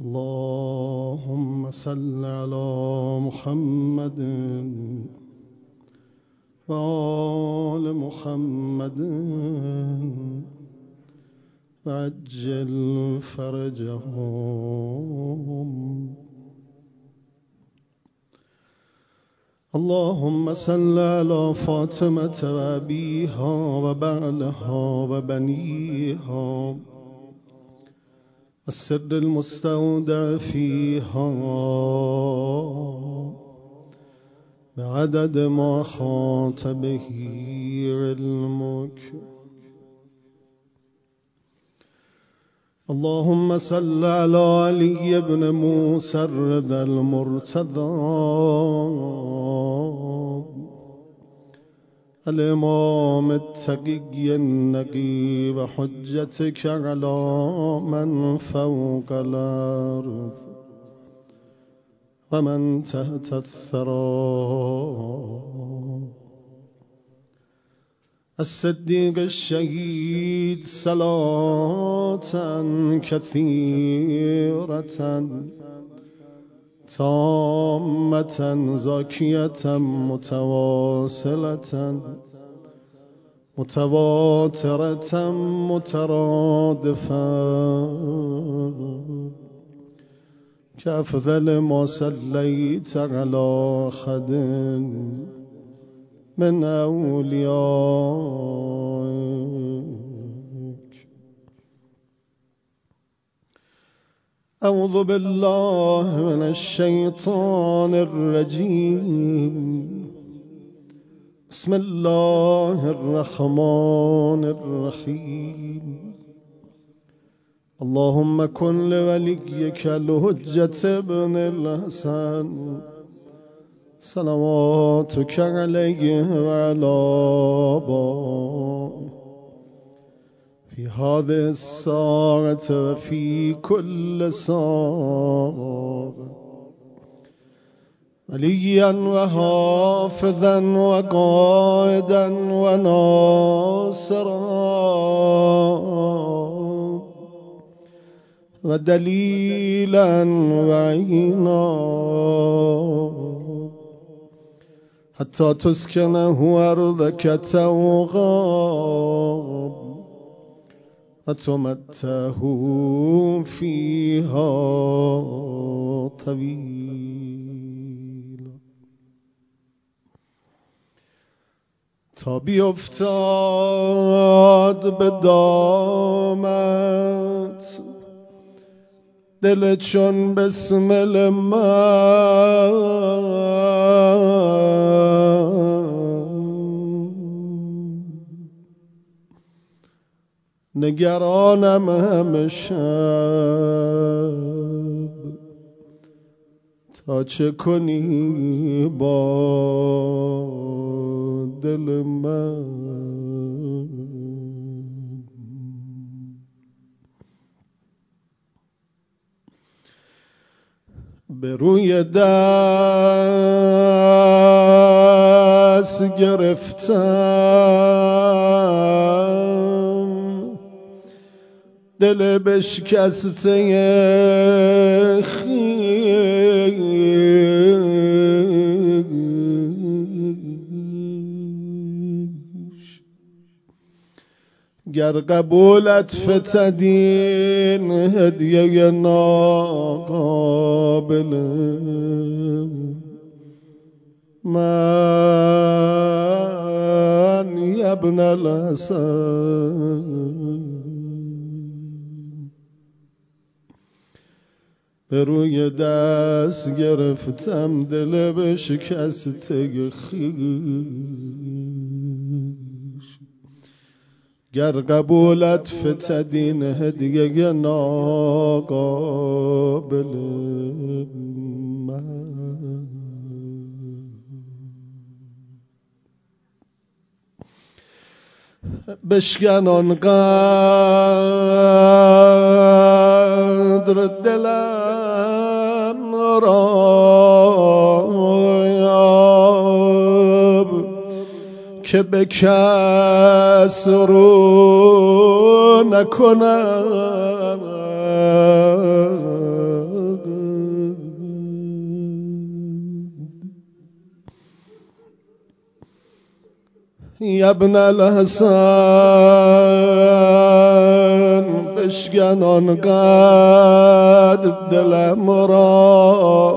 اللهم صل على محمد وآل محمد وعجل فرجهم. اللهم صل على فاطمة وأبيها وبعلها وبنيها السر المستودع فيها بعدد ما خاط به علمك. اللهم صل على علي بن موسى الرضا المرتضى الإمام التقي النقي وحجتك على من فوق الأرض ومن تحت الثرى الصديق الشهيد صلاة كثيرة تامة زاكية متواصلة متواترة مترادفة كأفضل ما صليت على أحد من أوليائك. أعوذ بالله من الشيطان الرجيم. بسم الله الرحمن الرحيم. اللهم كن لوليك الحجة ابن الحسن صلواتك عليه وعلى آبائه في هذه الساعة وفي كل ساعة وليا وحافظا وقائدا وناصرا ودليلا وعينا حتى تسكنه أرضك توغاب وتمته فيها طويلا. تا بیفتاد به دامت دل چون بسمل من نگرانم همه شب تا چه کنی با دل من. به روی دست گرفتم دل بشکسته خویش گر قبولت فتدین هدیه ناقابل من ابن الحسن. به روی دست گرفتم دل بشکسته خویش گر قبولت فتدین هدیه ناقابل من. بشکن آنقدر دلم را که به کس رو نکنم یا ابن الحسن بشکن آنقدر دلم را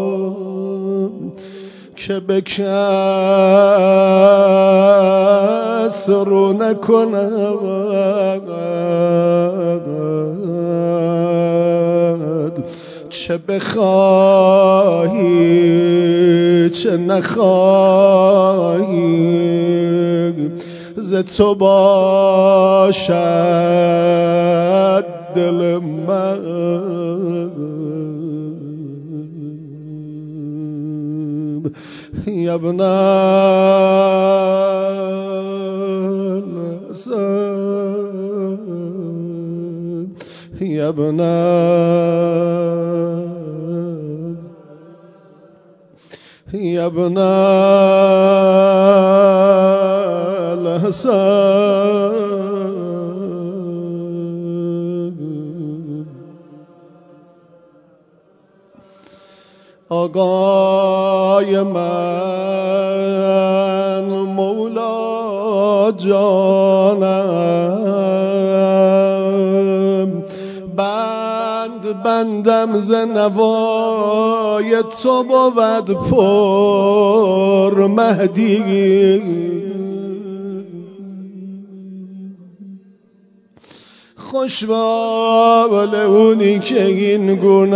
که به کس رو نکند، چه بخواهی چه نخواهی ز تو باشد دل من. یا ابن الحسن یا ابن الحسن. آقای من مولا جانم، بندم ز نوای تو بود پر مهدی. خوش بال اونی که این گونه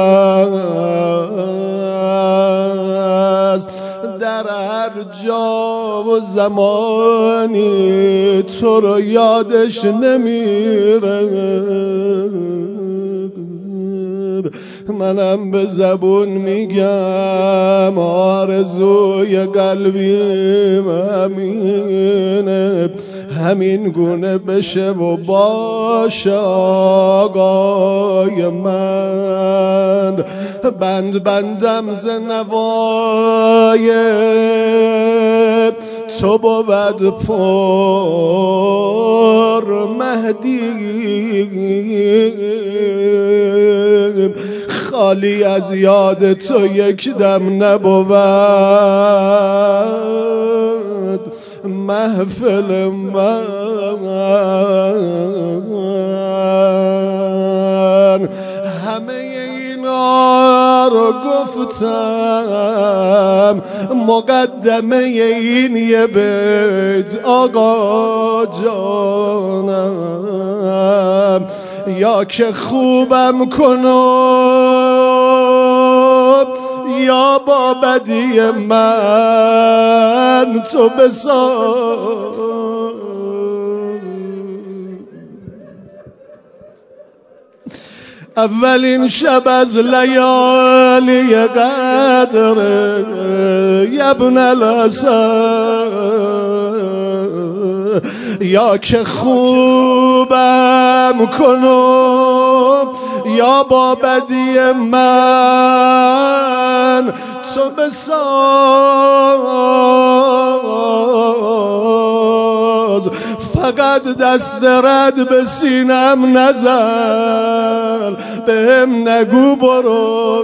است، در هر جا و زمانی تو رو یادش نمیره. منم به زبون میگم آرزوی قلبیم همینه، همین گونه بشه و باشه آقای من. بندم ز نوای تو بود پر مهدی، خالی از یاد تو یک دم نبود محفل من. همه اینا رو گفتم مقدمه این یه بیت آقا جانم، یا که خوبم کنم یا با بدی من تو بساز. اولین شب از لیالی قدر یا ابن الحسن، یا که خوبم کنم یا با بدی من تو بساز. فقط دست رد به سینم نزن، بهم نگو برو،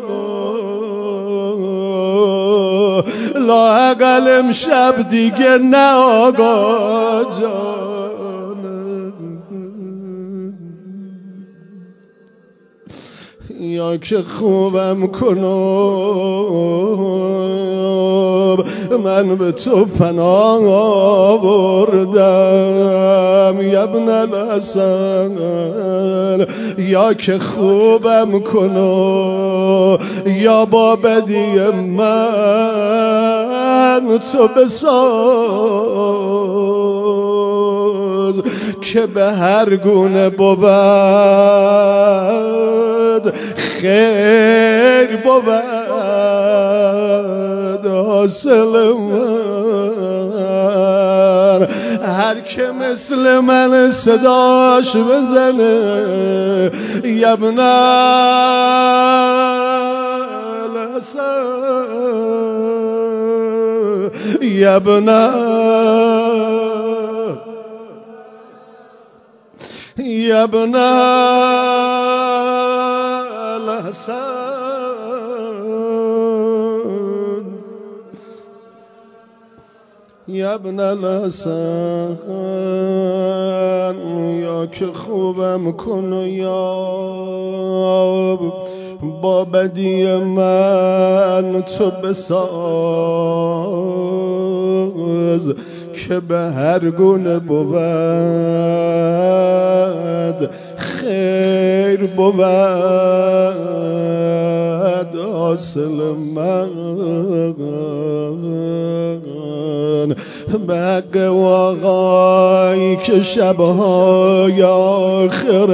لااقل امشب دیگه نه آقا جان. یا که خوبم کنم من به تو پناه بردم یا ابن الحسن، یا که خوبم کنم یا با بدی من تو بساز. که به هر گونه بود خیر بود حاصل من. هر که مثل من صداش بزنه یا ابن الحسن یا ابن الحسن یا ابن الحسن یا که خوبم کن و یا با بدی من تو بساز که به هر گونه بود خیر بود حاصل من به حق آقایی که شبهای آخر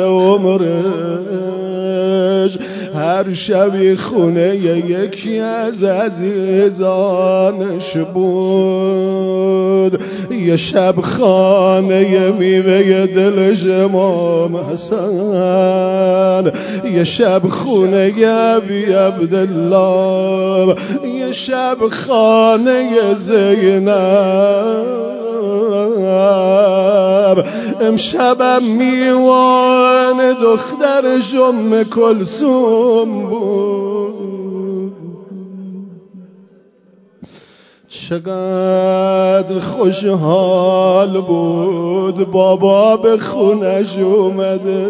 عمرش هر شبی خونه یکی از عزیزانش بود، یه شب خانه میوه دلش امام حسن، یه شب خونه ابی عبدالله، یه شب خانه زینب، امشبم میوان دخترش ام کلثوم بود. چقدر خوشحال بود بابا به خونش اومده،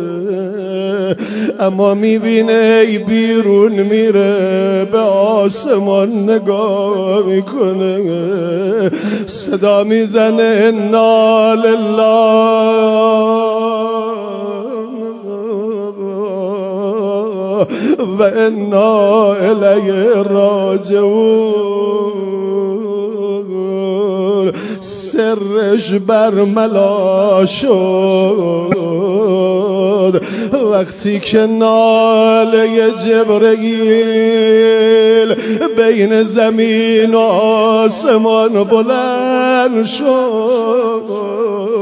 اما میبینه بیرون میره به آسمان نگاه میکنه، صدا میزنه انا لله و انا الیه راجعون. سرش برملا شد وقتی که ناله جبرئیل بین زمین و آسمان بلند شد.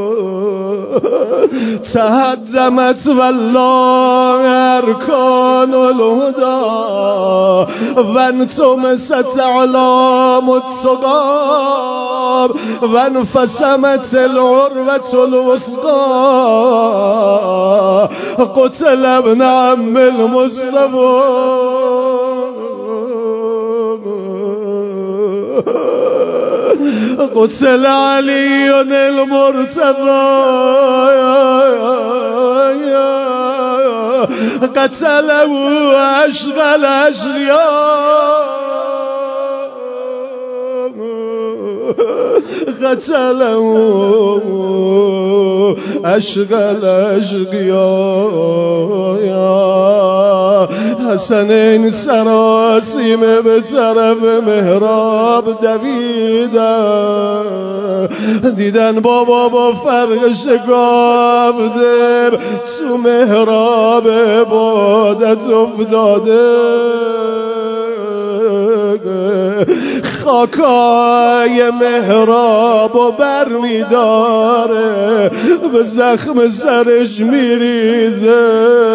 تهدمت والله ارکان الهدى وانطمست اعلام التقاب وانفصمت العروة الوثقى قتل ابن عم المصطفى. قتل علي المرتضى قتله أشغل أشغياء قتله أشغل أشغياء. حسنین سراسیمه به طرف محراب دویدن، دیدن بابا با فرق شکافته تو محراب عبادت افتاده، خاکای محراب و بر میداره به زخم سرش میریزه،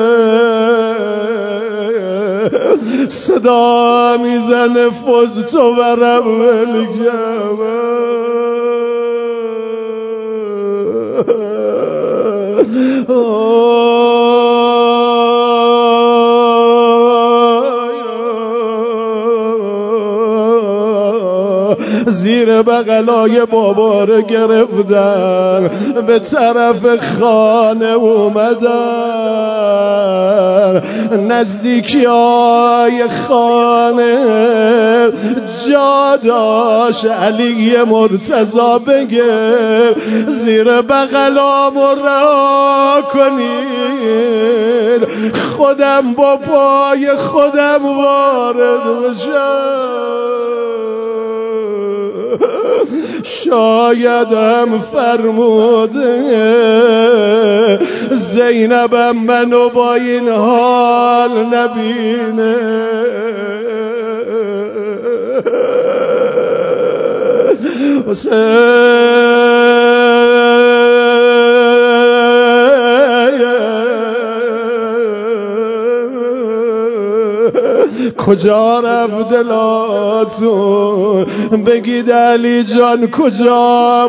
صدا میزنه فزت و رب الجبل. زیر بغلای بابا رو گرفتن به طرف خانه اومدن، نزدیکی های خانه جا داشت علی مرتضی بگه زیر بغلامو رها کنید خودم با پای خودم وارد بشم. شایدم فرموده زینبم منو با این حال نبینه. کجا رفت دلاتون؟ بگید علی جان کجا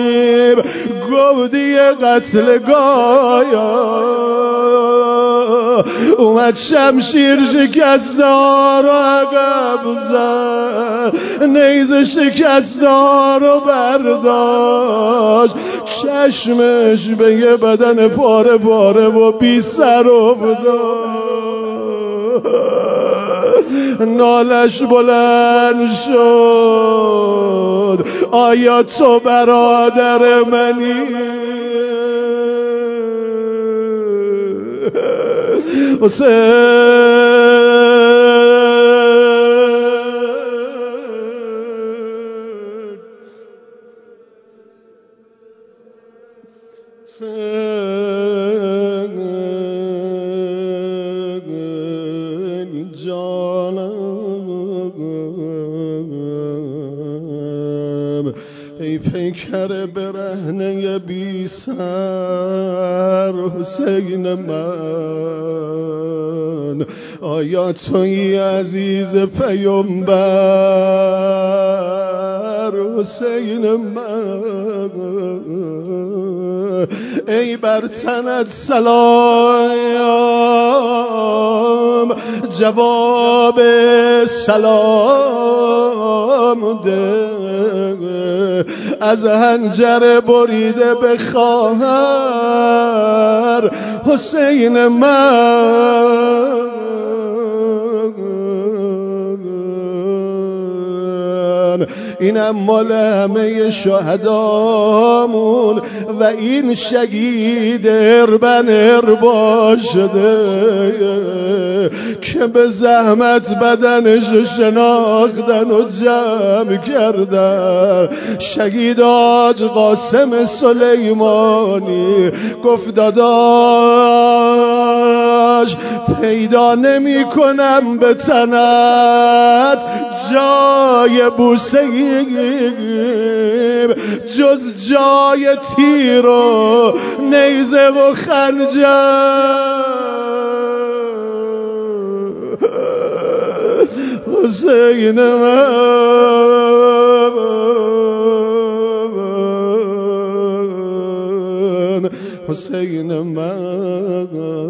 بودیم؟ گفتی قتل گایا اومد شمشیر شکستار رو عقب زد، نیزه شکستار رو برداشت، چشمش به یه بدن پاره پاره و بی سر نالش بلند شد، آیا تو برادر منی؟ ای پیکر برهنه بی سر حسین من، آیا تویی عزیز پیامبر حسین من؟ ای بر تنت سلام جواب سلام ده، از حنجر بریده به خواهر حسین من. اینم مال همه شهدامون و این شهید اربن اربا شده که به زحمت بدنش شناختن و جمع کردن. شهید حاج قاسم سلیمانی گفت داداش پیدا نمی کنم به تنت جای بوسه جز جای تیر و نیزه و خنجر. حسین من، حسین من،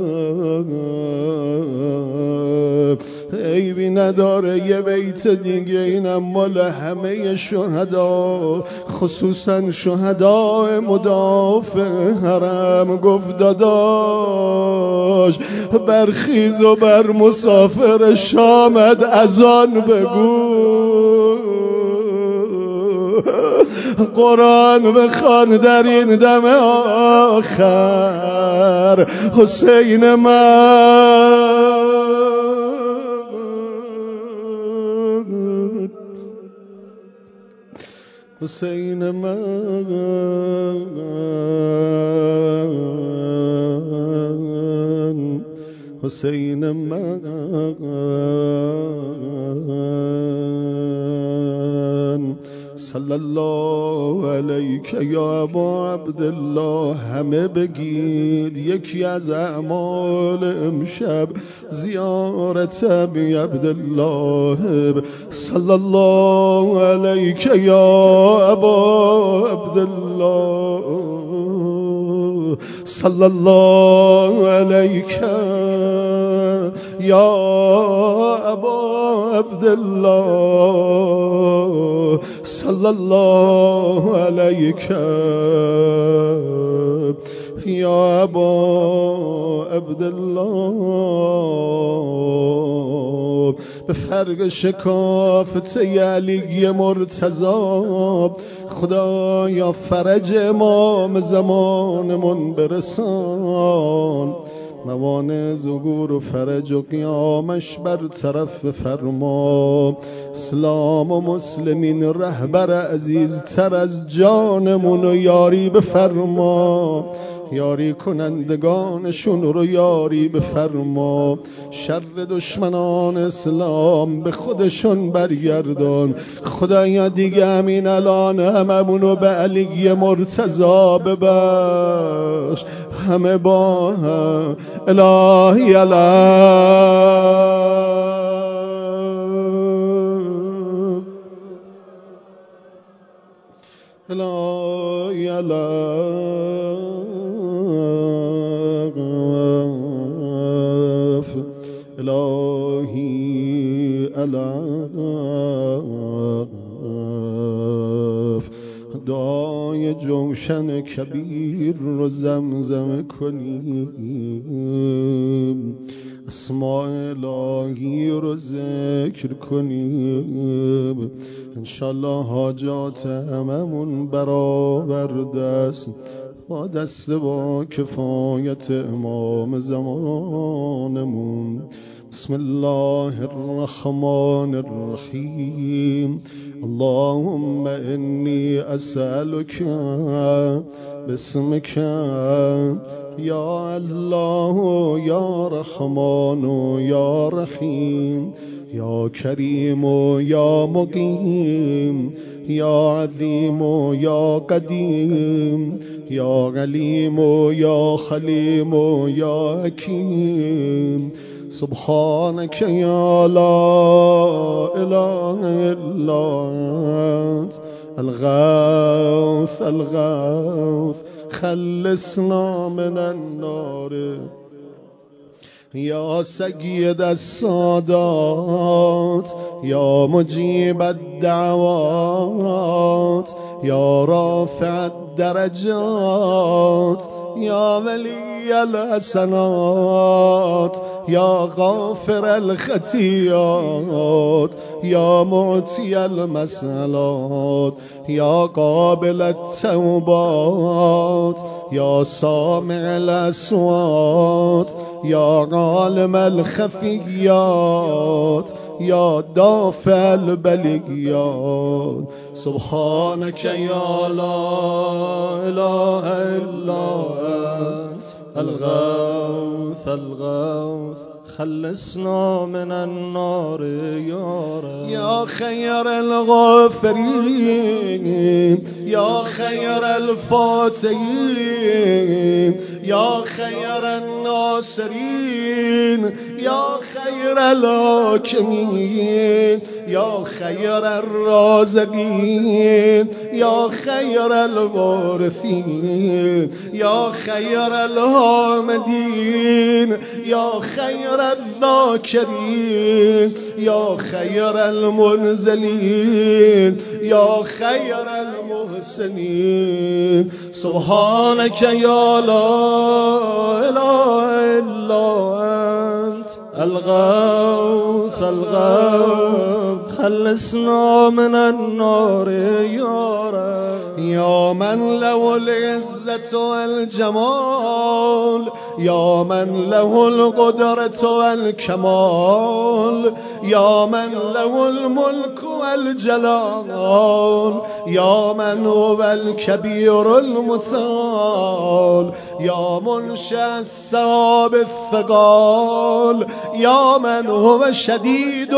عیبی نداره یه بیت دیگه اینم مال همه شهدا، خصوصا شهداء مدافع حرم. گفت داداش برخیز و بر مسافر شامد اذان بگو، قرآن بخوان در این دم آخر. حسین من، حسین من، حسین من. صلی الله علیک یا ابا عبدالله. همه بگید یکی از اعمال امشب زیارت ابی عبدالله. صلی الله علیک یا ابا عبدالله، صلی الله علیک یا ابا عبدالله، صلی الله علیک یا ابا عبدالله. به فرق شکافته علی مرتضی خدایا فرج امام زمانمون برسان، موانع ظهور و فرج و قیامش بر طرف فرما. اسلام و مسلمین رهبر عزیزتر از جانمون و یاری بفرما، یاری کنندگانشون رو یاری بفرما. شر دشمنان اسلام به خودشون برگردان. خدایا دیگه همین الان هممونو به علی مرتضی ببخش. همه با هم الهی الهی الهی إلهي ألاف دعای جوشن کبیر رو زمزم کنیم، اسماء الهی رو ذکر کنیم، انشالله حاجات هممون برآورده است با دست با کفایت امام زمانمون. بسم الله الرحمن الرحیم. اللهم انی اسألک باسمک یا الله یا رحمان یا رحیم یا کریم یا مقیم یا عظیم یا قدیم یا علیم یا خلیم یا حکیم. سبحانك يا لا إله إلا أنت الغوث الغوث خلصنا من النار يا سيد السادات يا مجيب الدعوات يا رافع الدرجات يا ولي الحسنات يا غافر الخطيئات يا معطي المسألات يا قابل التوبات يا سامع الأصوات يا عالم الخفيات يا دافع البليات. سبحانك يا لا إله إلا أنت الغوث الغوث خلصنا من النار يا رب. يا خير الغافرين يا خير الفاتحين يا خير الناصرين يا خير الحاكمين يا خير الرازقين يا خير الوارثين يا خير الحامدين يا خير الذاكرين يا خير المنزلين يا خير المحسنين. سبحانك يا لا إله إلا أنت الغوث الغوث خلصنا من النار يا رب. يا من له العزة والجمال يا من له القدرة والكمال يا من له الملك والجلال يا من هو الكبير المتعال يا منشأ السحاب الثقال يا من هو شديد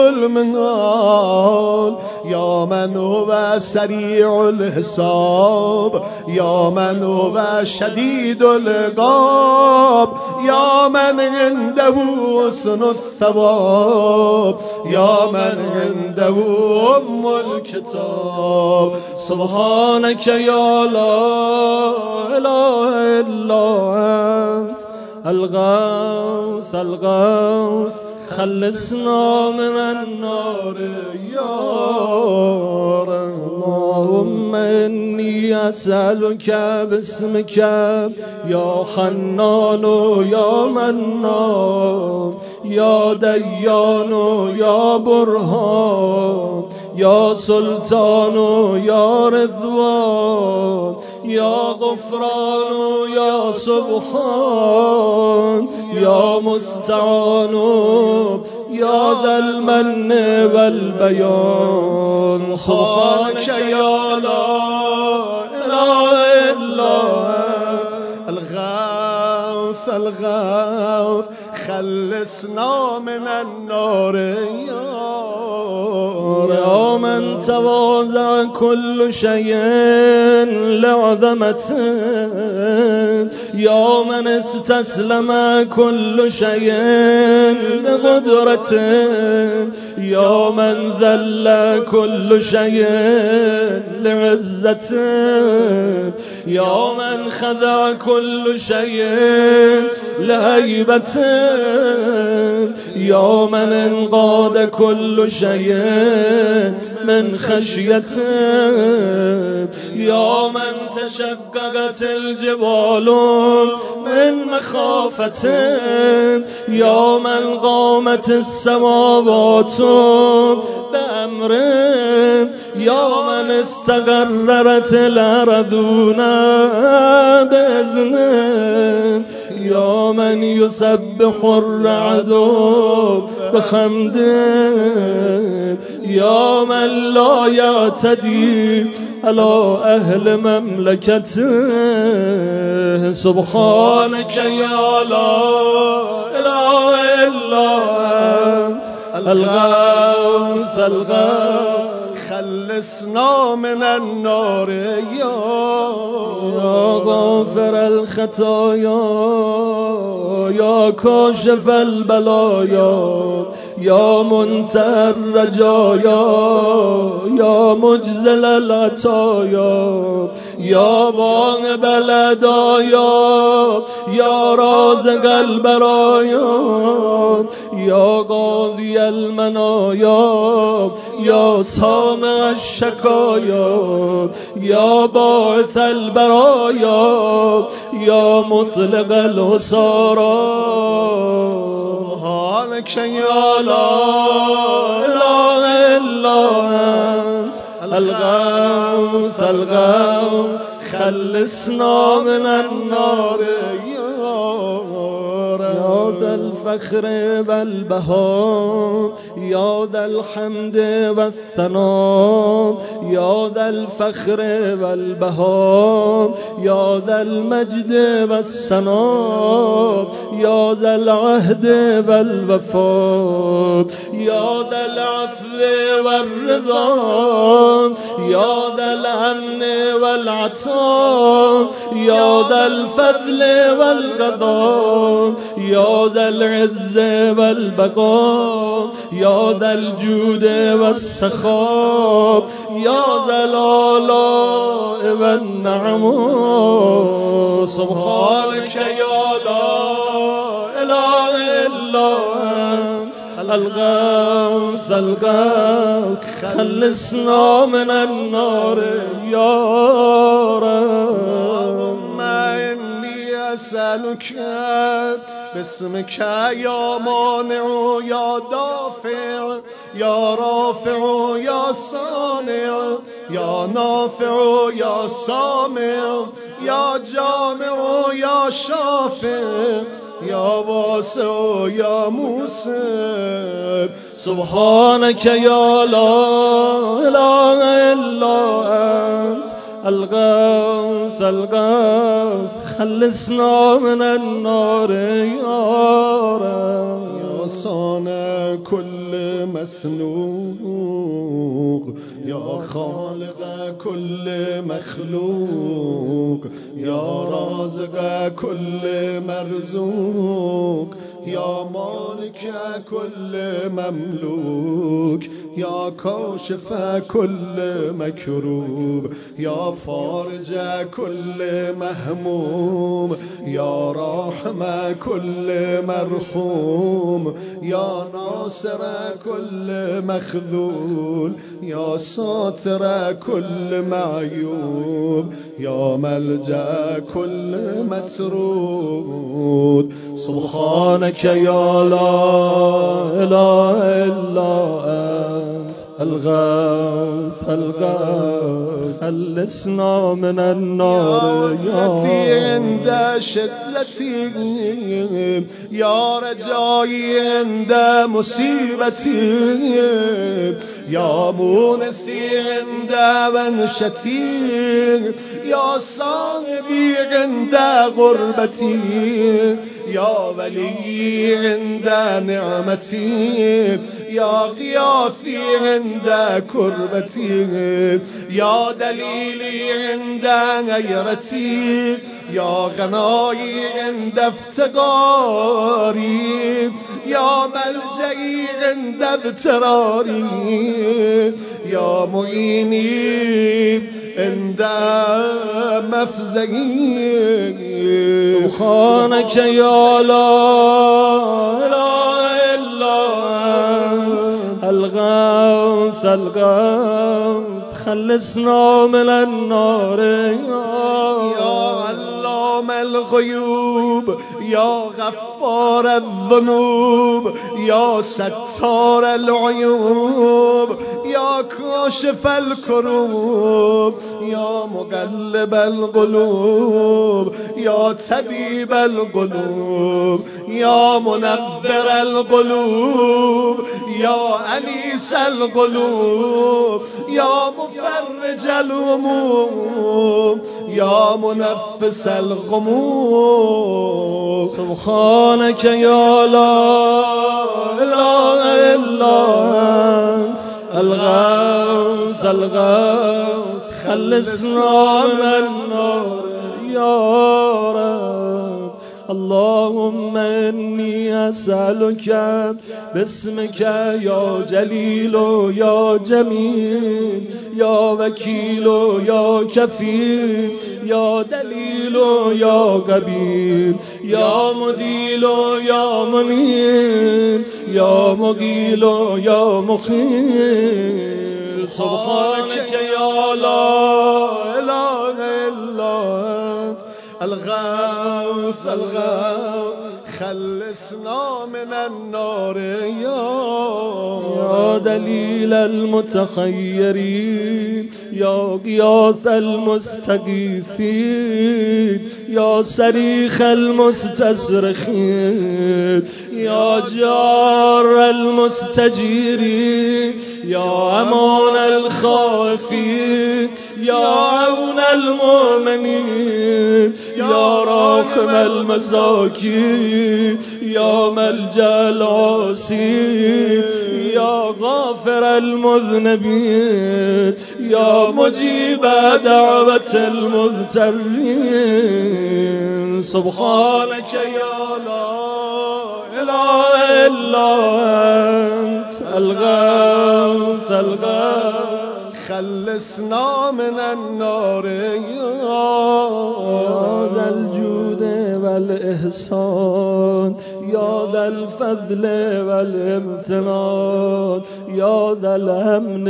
المنال يا من هو سريع الحساب يا من هو شديد العقاب يا من عنده حسن الثواب يا من عنده أم الكتاب. سبحانك يا لا إله إلا أنت الغوث الغوث خلصنا من النار يا رب. اللهم إني أسألك باسمك يا حنان يا منان يا ديان يا برهان يا سلطان يا رضوان يا غفران يا سبحان يا مستعان يا ذا المن والبيان. سبحانك يا لا إله إلا الغوث الغوث خلصنا من النار يا رب. يا من تواضع كل شيء لعظمته، يا من استسلم كل شيء لقدرته، يا من ذل كل شيء لعزته، يا من خضع كل شيء لهيبته، يا من انقاد كل شيء من خشيته، يا من تشققت الجبال من مخافته، يا من قامت السماوات بأمره، يا من استقررت الأرضون بإذنه، يا من يسبح الرعد بحمده، يا من لا يعتدي على أهل مملكته. سبحانك يا لا إله إلا أنت الغوث الغوث، خلصنا من النار يا غافر الخطايا، يا كاشف البلايا، يا منتهى الرجايا، يا مجزل العطايا، يا واهب الهدايا، يا رازق البرايا، يا قاضي المنايا، يا سامع الشكايا، يا باعث البرايا، يا مطلق الأسارى. سبحانك يا لا إله إلا أنت الغوث الغوث، خلصنا من النار يا ذا الفخر والبهاء، يا ذا الحمد والثناء، يا ذا الفخر والبهاء، يا ذا المجد والثناء، يا ذا العهد والوفاء، يا ذا العفو والرضا، يا ذا الأمن والعطاء، يا ذا الفضل والقضاء، يا ذا العز والبقاء، يا ذا الجود والسخاء، يا ذا الآلاء والنعماء. سبحانك يا لا إله إلا أنت الغوث الغوث، خلصنا من النار يا رب. اللهم إني أسألك باسمك يا مانع يا دافع يا رافع يا صانع يا نافع يا سامع يا جامع يا شافع يا واسع يا موسى. سبحانك يا لا إله إلا أنت الغوث الغوث، خلصنا من النار يا رب. يا صانع كل مسلوق، يا خالق كل مخلوق، يا رازق كل مرزوق، يا مالك كل مملوك، يا كاشف كل مكروب، يا فارج كل مهموم، يا راحم كل مرحوم، يا ناصر كل مخذول، يا ساتر كل معيوب، يا ملجأ كل مترود. سبحانك يا لا إله إلا أنت الغوث الغوث، خلصنا من النار يا عند شدتي، يا رجائي عند مصيبتي، يا مونسي عند منشتي، يا صاحبي عند غربتي، يا ولي عند نعمتي، يا غياثي عند عند كربتي يا دليلي عند غيرتي يا غناي عند افتقاري يا ملجئي عند اضطراري يا معيني عند مفزعي سبحانك يا لا إله إلا أنت الغوث الغوث خلصنا من النار يا علام الغيوب يا غفار الذنوب يا ستار العيوب يا كاشف الكروب يا مقلب القلوب يا طبيب القلوب يا منبر القلوب يا أنيس القلوب يا مفرج الهموم يا منفس الغموم سبحانك يا لا إله إلا أنت الغوث الغوث خلصنا من النار يا رب اللهم إني أسألك باسمك يا جليل يا جميل يا وكيل يا كفيل يا دليل يا قبيل يا مديل يا منير يا مقيل يا مخيل سبحانك يا لا إله إلا أنت الغوث الغوث خلصنا من النار يا دليل المتخيرين يا غياث المستغيثين يا صريخ المستصرخين يا جار المستجيرين يا أمان الخائفين يا عون المؤمنين يا راحم المساكين يا ملجأ العاصين يا غافر المذنبين يا مجيب دعوة المضطرين سبحانك يا لا إله إلا أنت الغوث الغوث خلصنا من النار يا ذا الجود والإحسان يا ذا الفضل والامتنان يا ذا الأمن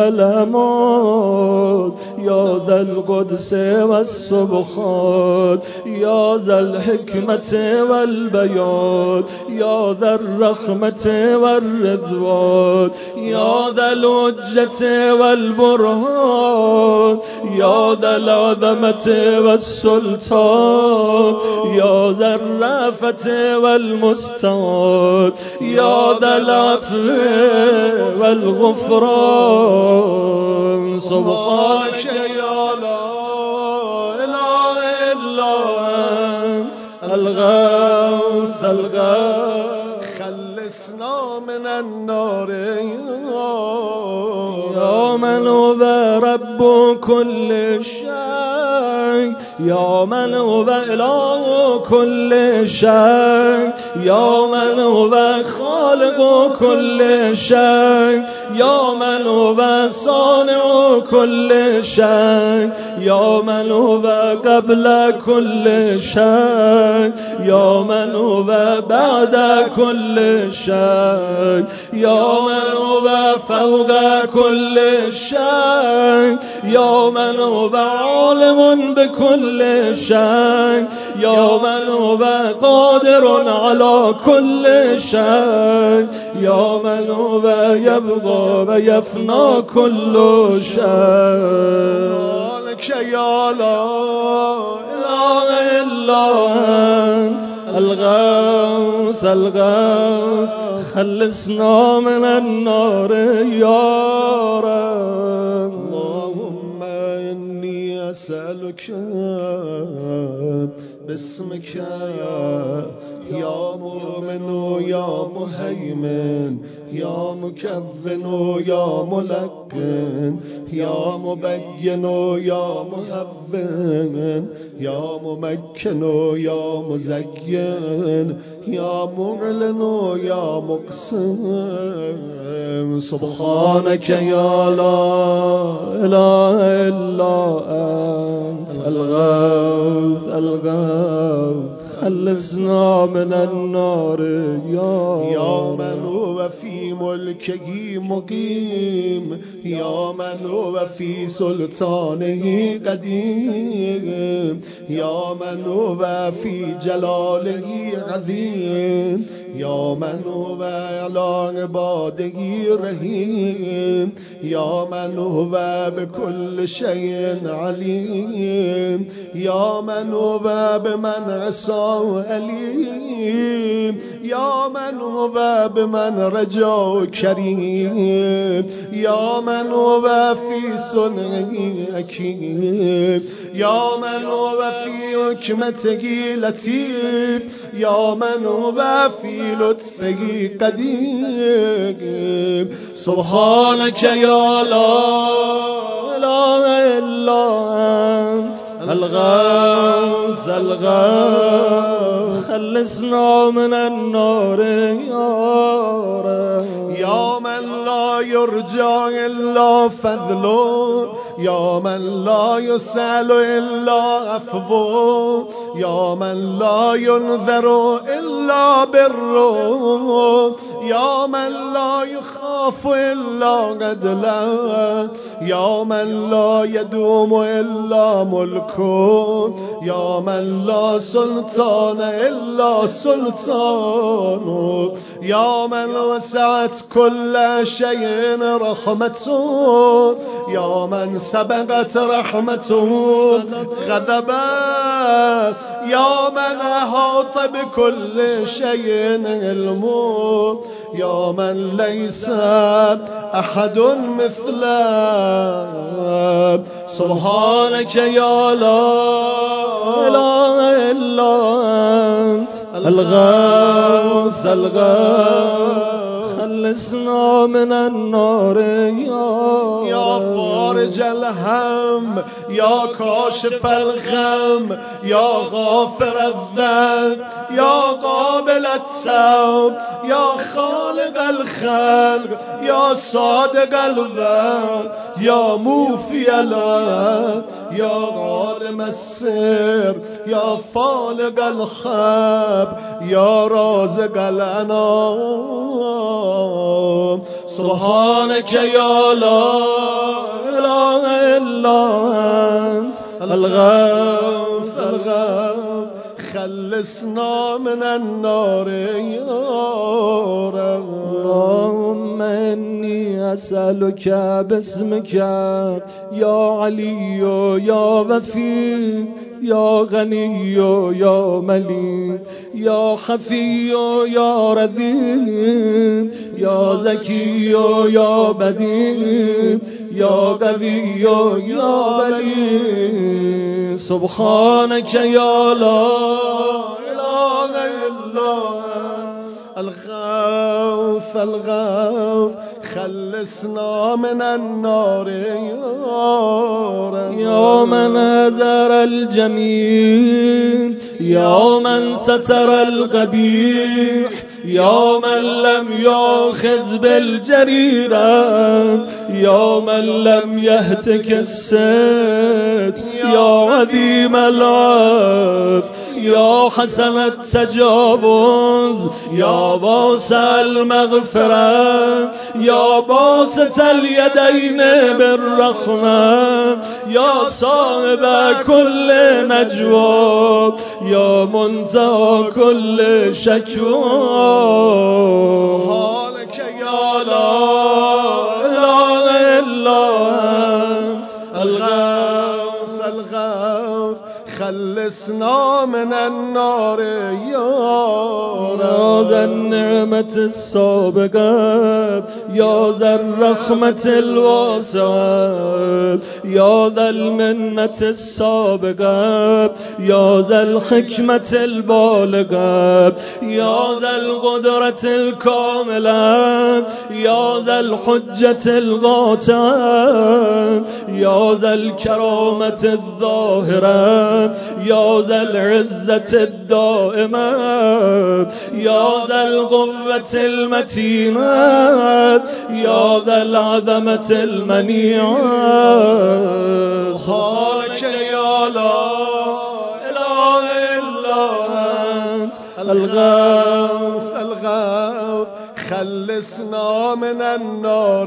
والأمان يا ذا القدس والسبحان يا ذا الحكمة والبيان يا ذا الرحمة والرضوان يا ذا الحجة والبرهان يا ذا العظمة والسلطان يا ذا الرأفة والمستعان يا ذا العفو والغفران سبحانك يا لا إله إلا أنت الغوث الغوث خلصنا من النار يا من هو رب كل شيء يا من هو إله كل شيء يا من هو خالق كل شيء يا من هو صانع كل شيء يا من هو قبل كل شيء يا من هو بعد كل شيء يا من هو فوق كل شيء يا من هو عالم بكل شيء يا من هو قادر على كل شيء يا من هو يبقى ويفنى كل شيء سبحانك يا لا إله إلا أنت الغوث الغوث خلصنا من النار يا رب اللهم إني أسألك باسمك يا مؤمن يا مهيمن يا مكون يا ملقن يا مبين يا مهون يا ممكن يا مزين يا معلن يا مقسم سبحانك يا لا إله إلا أنت الغوث الغوث خلصنا من النار يا من هو في ملكه مقيم يا من هو في سلطانه قديم يا من هو في جلاله عظيم يا من هو على عباده رحيم يا من هو بكل شيء عليم يا من هو بمن عصاه أليم يا من هو بمن رجاه كريم يا من هو في صنعه حكيم يا من هو في حكمته لطيف يا من هو في لطفه قدير سبحانك يا لا إله إلا أنت الغوث الغوث خلصنا من النار يا من لا يرجى إلا فضله يا من لا يسأل إلا عفوه يا من لا ينذر إلا بره يا من لا يخاف إلا عدله يا من لا يدوم إلا ملكه يا من لا سلطان إلا سلطانه يا من وسعت كل شيء رحمته يا من سبقت رحمته غضبا يا من أحاط بكل شيء علمه يا من ليس أحد مثله سبحانك يا لا إله إلا أنت الغوث الغوث خلصنا من النار يا فارج الهم يا كاشف الغم يا غافر الذنب يا قابل التوب يا خالق الخلق يا صادق الوعد يا موفي الوعد يا عالم السر يا فالق الخب يا رازق الأنام سبحانك يا لا إله إلا أنت الغوث الغوث خلصنا من النار يا رب اللهم إني أسألك باسمك يا علي يا وفي يا غني يا مليك يا خفي يا رذيذ يا زكي يا بديع يا قوي يا ولي سبحانك يا لا إله إلا الغوث الغوث خلصنا من النار يا من أزار الجميل يا من ستر القبيح يا من لم يأخذ بالجريرة يا من لم يهتك الست يا عظيم العفو يا حسن التجاوز يا واسع المغفرة يا باسط اليدين بالرحمة يا صاحب كل نجوى يا منتهى كل شكوى سبحانك يا لا إله إلا أنت الغوث الغوث خلصنا من النار يا ذا النعمة السابقة يا ذا الرحمة الواسعة يا ذا المنة السابقة يا ذا الحكمة البالغة يا ذا القدرة الكاملة يا ذا الحجة القاطعة يا ذا الكرامة الظاهرة يا ذا العزة الدائمة يا ذا القوة المتينة يا ذا العظمة المنيعة سبحانك يا لا إله إلا أنت الغوث الغوث خلصنا من النار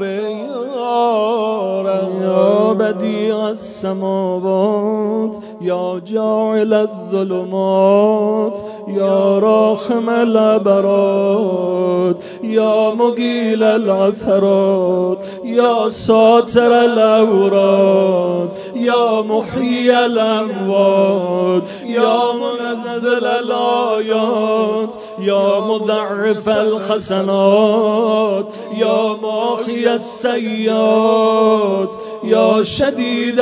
يا بديع السماوات يا جاعل الظلمات يا راحم الأبرار يا مقيل العثرات يا ساتر الأورات يا محيي الأموات يا منزل الآيات يا مضعف الحسنات يا ماحي السيئات يا شديد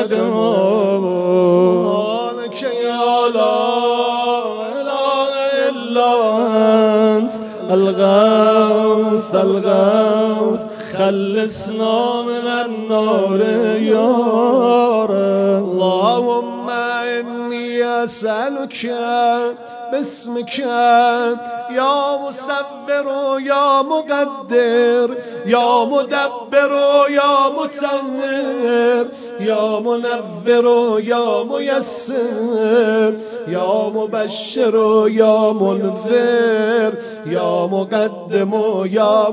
النقمات سبحانك يا لا إله إلا أنت الغوث الغوث خلصنا من النار يا رب. اللهم إني أسألك باسمك يا مصبر يا مقدر يا مدبر يا متمر يا منبر يا ميسر يا مبشر يا منذر يا مقدم يا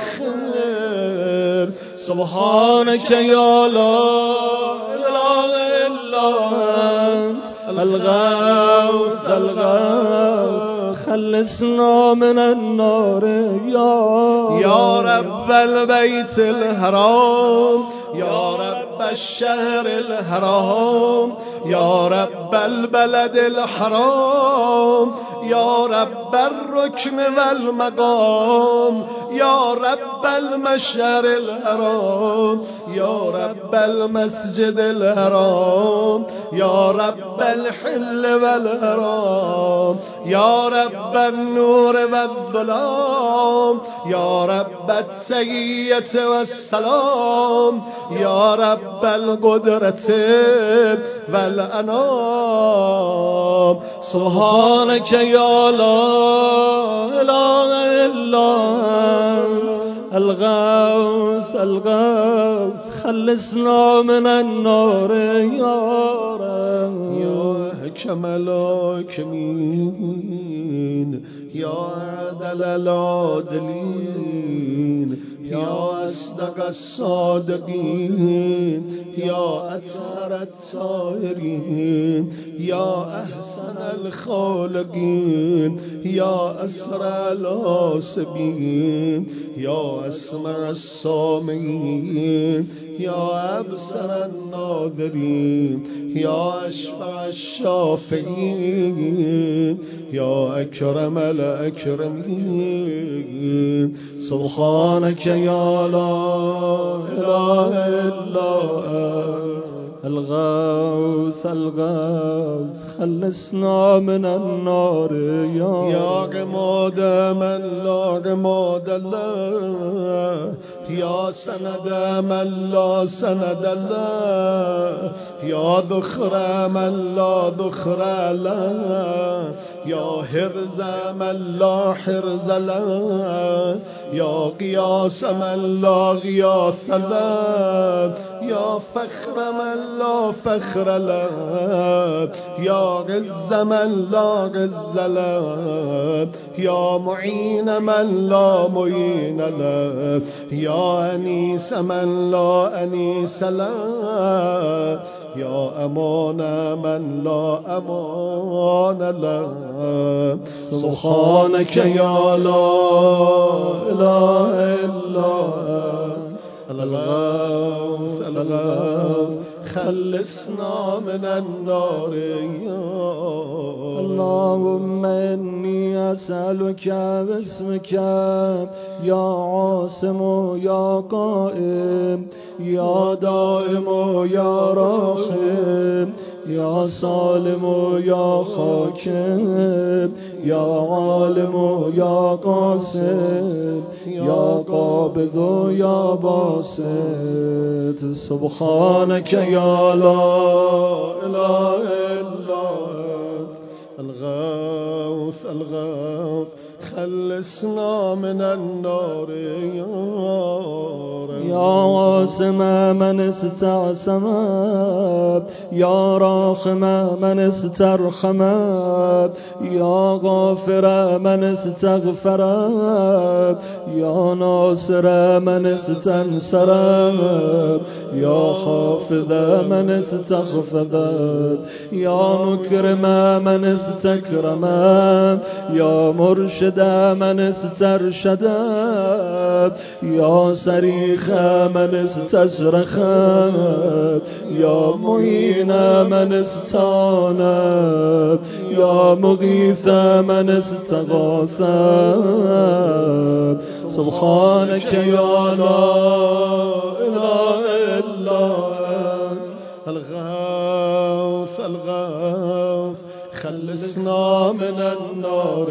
مؤخر سبحانك يا لا إله إلا أنت الغوث الغوث خلصنا من النار يا رب البيت الحرام يا رب الشهر الحرام يا رب البلد الحرام يا رب الركن والمقام يا رب المشعر الحرام يا رب المسجد الحرام يا رب الحل والحرام يا رب النور والظلام يا رب التحية والسلام يا رب القدرة والأنام سبحانك يا لا إله إلا أنت الغوث الغوث خلصنا من النار يا رب. يا حكم الحاكمين يا عدل العادلين يا أصدق الصادقين يا أطهر الطاهرين يا أحسن الخالقين يا أسرى الحاسبين يا أسمع السامعين يا أبصر الناظرين يا أشفع الشافعين يا أكرم الأكرمين سبحانك يا لا إله إلا أنت الغوث الغوث خلصنا من النار يا غماد من لا غماد له يا سند من لا سند له يا ذخر من لا ذخر له يا حرز من لا حرز له يا قياس من لا غياث له يا فخر من لا فخر له يا غز من لا غز له يا معين من لا معين له يا أنيس من لا أنيس له يا أمان من لا أمان له سبحانك يا لا إله إلا أنت الغوث الغوث خلصنا من النار اللهم إني أسألك باسمك يا عاصم يا قائم يا دائم يا راحم يا سالم يا حاكم يا عالم يا قاسم يا قابض يا باسط سبحانك يا لا إله إلا أنت الغوث خلصنا من النار يا عاصم من استعصم يا راحم من استرحم يا غافر من استغفر يا ناصر من استنصر يا حافظ من استحفظ يا مكرم من استكرم يا مرشد من استرشد يا صريخ من استصرخ يا معين من استعان يا مغيث من استغاث سبحانك يا لا إله إلا أنت الغوث خلصنا من النار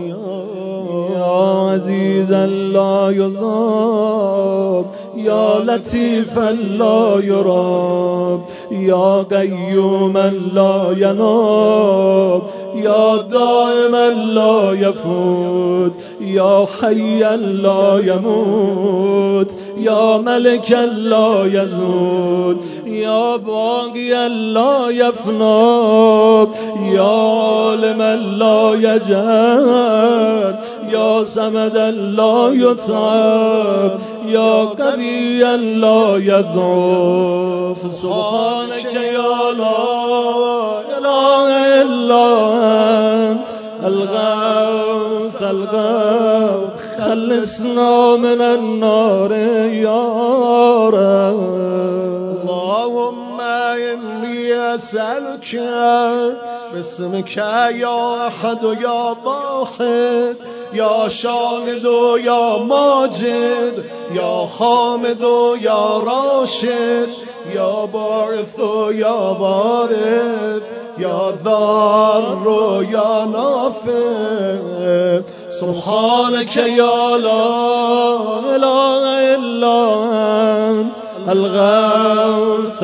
يا عزيزا لا يذاب يا لطيفا لا يراب يا قيوما لا ينام يا دائما لا يفوت يا حيا لا يموت يا ملكا لا يزول يا باقيا لا يفنى يا عالما لا يجهل يا صمدا لا يتعب يا قويا لا يضعف سبحانك يا لا إله إلا أنت الغوث خلصنا من النار يا رب اللهم إني أسألك باسمك يا أحد يا واحد يا شاهد يا ماجد يا حامد يا راشد يا باعث يا بارث يا ضار يا نافع سبحانك يا لا إله إلا أنت الغوث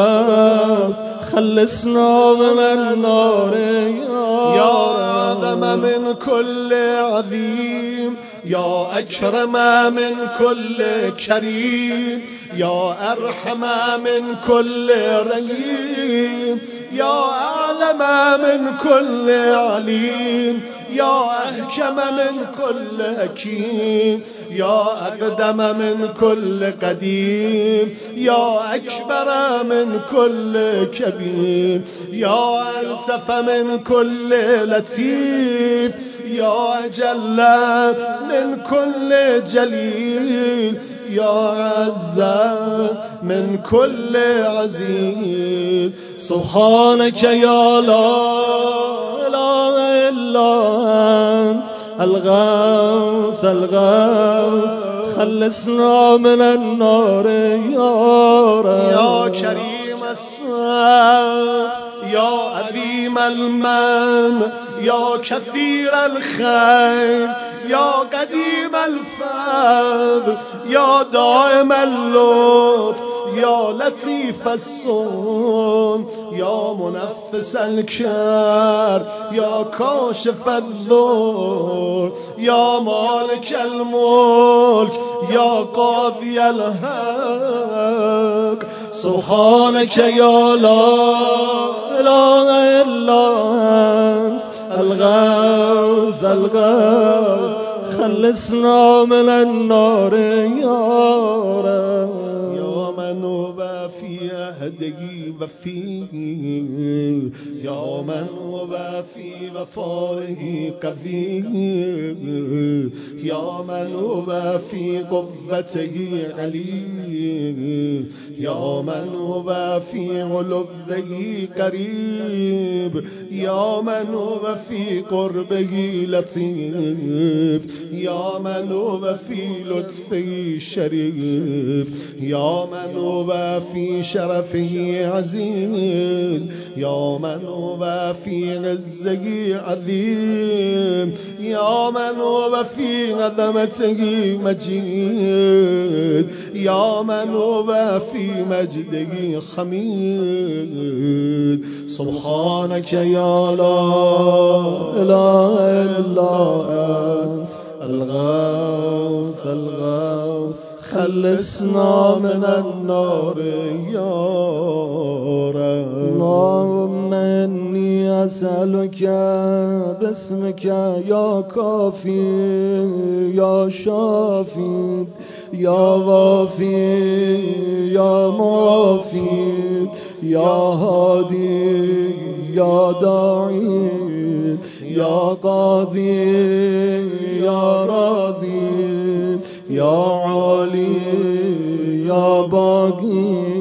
خلصنا من النار يا أعظم من كل عظيم يا أكرم من كل كريم يا أرحم من كل رحيم يا أعلم من كل عليم يا أحكم من كل حكيم يا أقدم من كل قديم يا أكبر من كل كبير يا ألطف من كل لطيف يا أجل من كل جليل يا عز من كل عزيز سبحانك يا لا إله إلا أنت الغوث خلصنا من النار يا رب يا كريم الصف يا عظيم المن يا كثير الخير يا قديم الفضل يا دائم اللطف يا لطيف الصون يا منفس الكر يا كاشف الضر يا مالك الملك يا قاضي الحق سبحانك يا لا إله إلا أنت الغوث خلصنا من النار يا رب يا من هو في وعده وفي يا من هو في وفائه قوي يا من هو في قوته علي يا من هو في علوه قريب يا من هو في قربه لطيف يا من هو في لطفه شريف يا من هو في شرفه عزيز يا من هو في عزه عظيم يا من هو في عظمته مجيد يا من هو في مجده حميد سبحانك يا لا إله إلا أنت الغوث الغوث خلصنا من النار يا رب اللهم إني أسألك باسمك يا كافي يا شافي يا وافي يا معافي يا هادي يا داعي يا قاضي يا راضي يا عالي يا باقي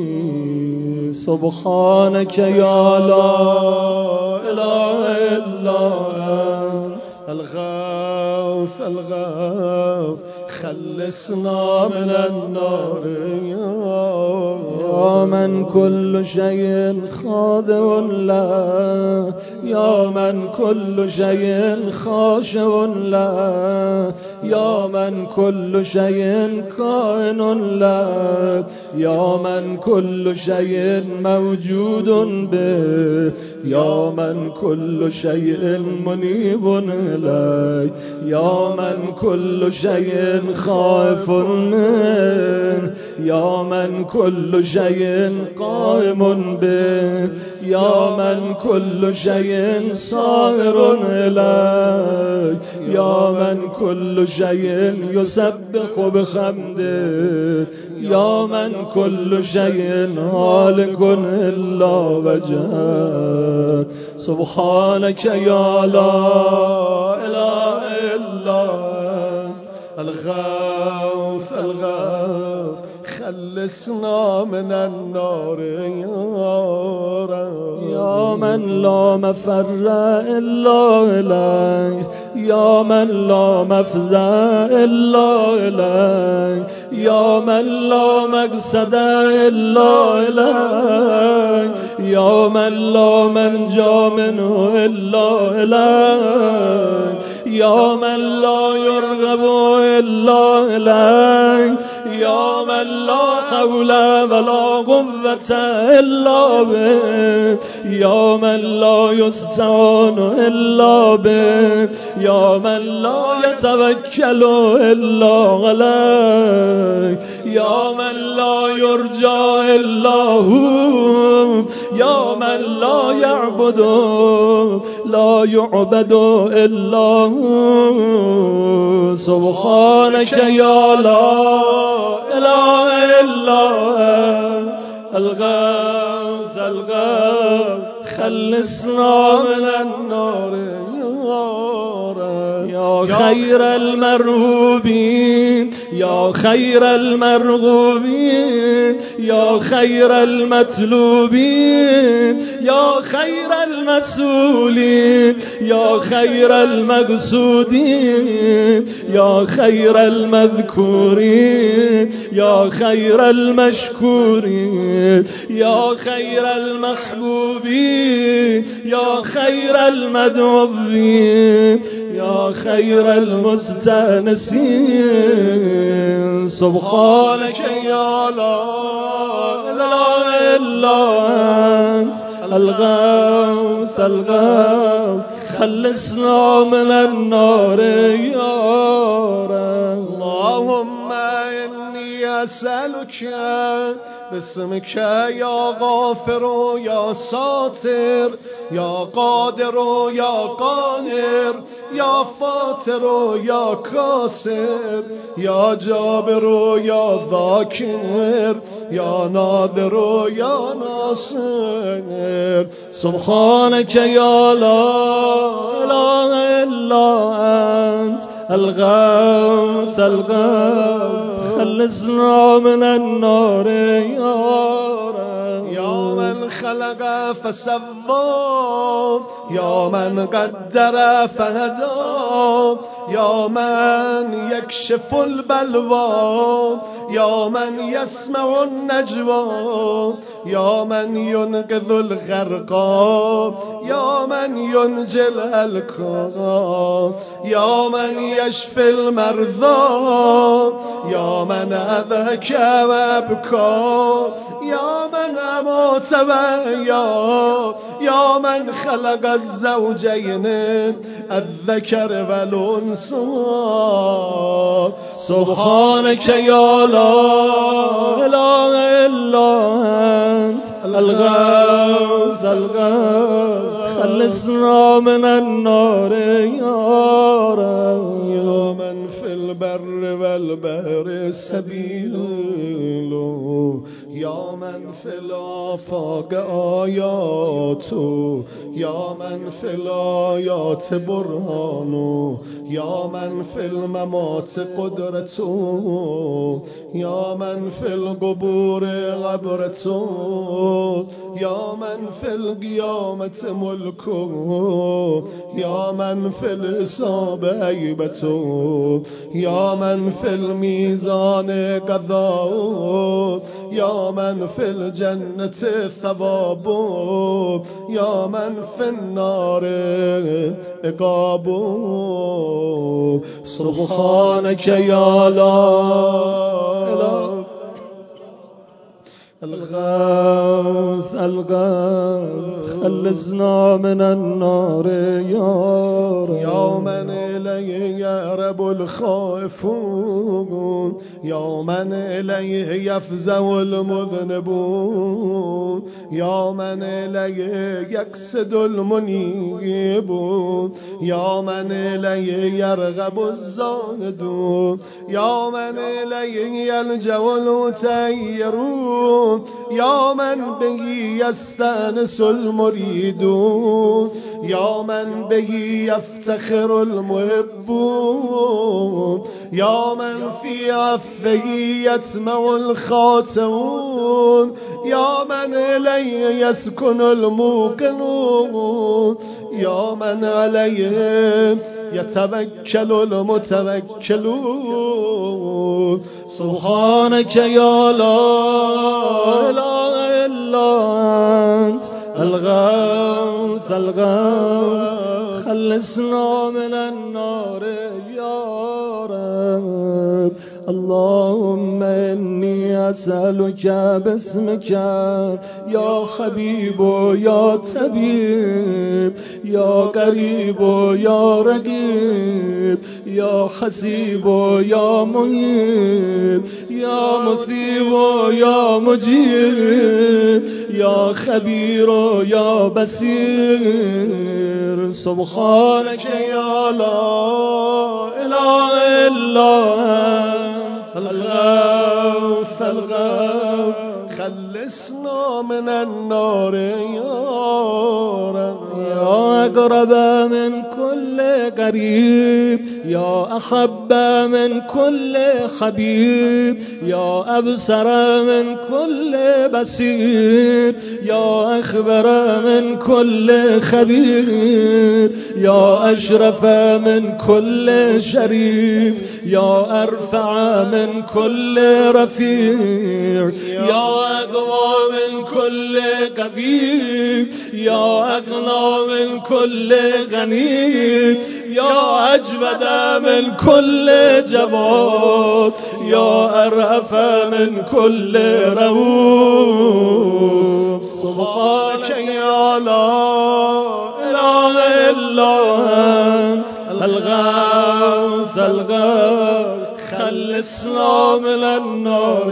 سبحانك يا لا إله إلا أنت الغوث الغوث خلصنا من النار يا من كل شيء خاضع له يا من كل شيء خاشع له يا من كل شيء كائن له يا من كل شيء موجود به يا من كل شيء منيب إليك يا من كل شيء خائف منه يا من كل شيء قائم به يا من كل شيء صائر إليك يا من كل شيء يسبح بحمده يا من كل شيء هالك إلا وجهه سبحانك يا لا إله إلا أنت الغوث الغوث خلصنا من النار يا رب يا من لا مفر إلا إليك يا من لا مفزع إلا إليك يا من لا مقصد إلا إليك يا من لا منجا منه إلا إليك يا من لا يرغب إلا إليك يا من لا حول ولا قوة إلا بك يا من لا يستعان إلا بك يا من لا يتوكل إلا عليك يا من لا يرجى إلا هو يا من لا يعبد لا يعبد إلا هو سبحانك يا لا إله إلا أنت الغوث الغوث خلصنا من النار يا خير المرغوبين يا خير المرغوبين يا خير المطلوبين يا خير المسؤولين يا خير المقصودين يا خير المذكورين يا خير المشكورين يا خير المحبوبين يا خير المدعوين يا خير المستأنسين سبحانك يا لا إله إلا أنت الغوث الغوث خلصنا من النار يا رب اللهم إني أسألك باسمك يا غافر يا ساتر يا قادر يا قاهر يا فاتر يا كاسر يا جابر يا ذاكر يا ناظر يا ناصر. سبحانك يا لا إله إلا أنت الغوث الغوث خلصنا من النار يا من خلق فسوى يا من قدر فهدى يا من يكشف البلوى يا من يسمع النجوى يا من ينقذ الغرقى يا من ينجي الهلكى يا من يشفي المرضى يا من أذكى وابكى يا من أمات وأحيا يا من خلق الزوجين الذكر والأنثى. سبحانك يا لا إله إلا أنت الغوث الغوث خلصنا من النار يا من في البر والبحر السبيل يا من في الآفاق آيات يا من في الآيات برهان يا من في الممات قدرة يا من في القبور عبرة يا من في القيامة ملك يا من في الحساب هيبة يا من في الميزان قضاء يا من في الجنة ثواب يا من في النار عقاب. سبحانك يا لا إله الغوث الغوث خلصنا من النار يا من إليه يهرب الخائفون يا من إليه يفزع المذنبون يا من إليه يقصد المنيب يا من إليه يرغب الزاهدون يا من إليه يلجأ المتيرون يا من به يستانس المريدون يا من به يفتخر المحبون يا من في عفه يتمع الخاتمون يا من إليه يسكن الموقنون يا من عليه يتوكل المتوكلون. سبحانك يا لا إله إلا أنت الغوث الغوث خلصنا من النار يا رب. اللهم إني أسألك باسمك يا خبيب يا طبيب يا قريب يا رقيب يا حسيب يا مهيب يا مثيب يا مجيب يا خبير يا بصير. سبحانك يا لا إله إلا أنت الغوث الغوث خلصنا من النار يا رب. يا أقرب من كل قريب يا أحب من كل حبيب يا أبصر من كل بصير يا أخبر من كل خبير يا أشرف من كل شريف يا أرفع من كل رفيع يا أقوى من كل قوي يا أغنى من كل غني يا أجود من كل جواد يا أرأف من كل رؤوف. سبحانك يا لا إله إلا أنت الغوث الغوث خلصنا خلصنا من النار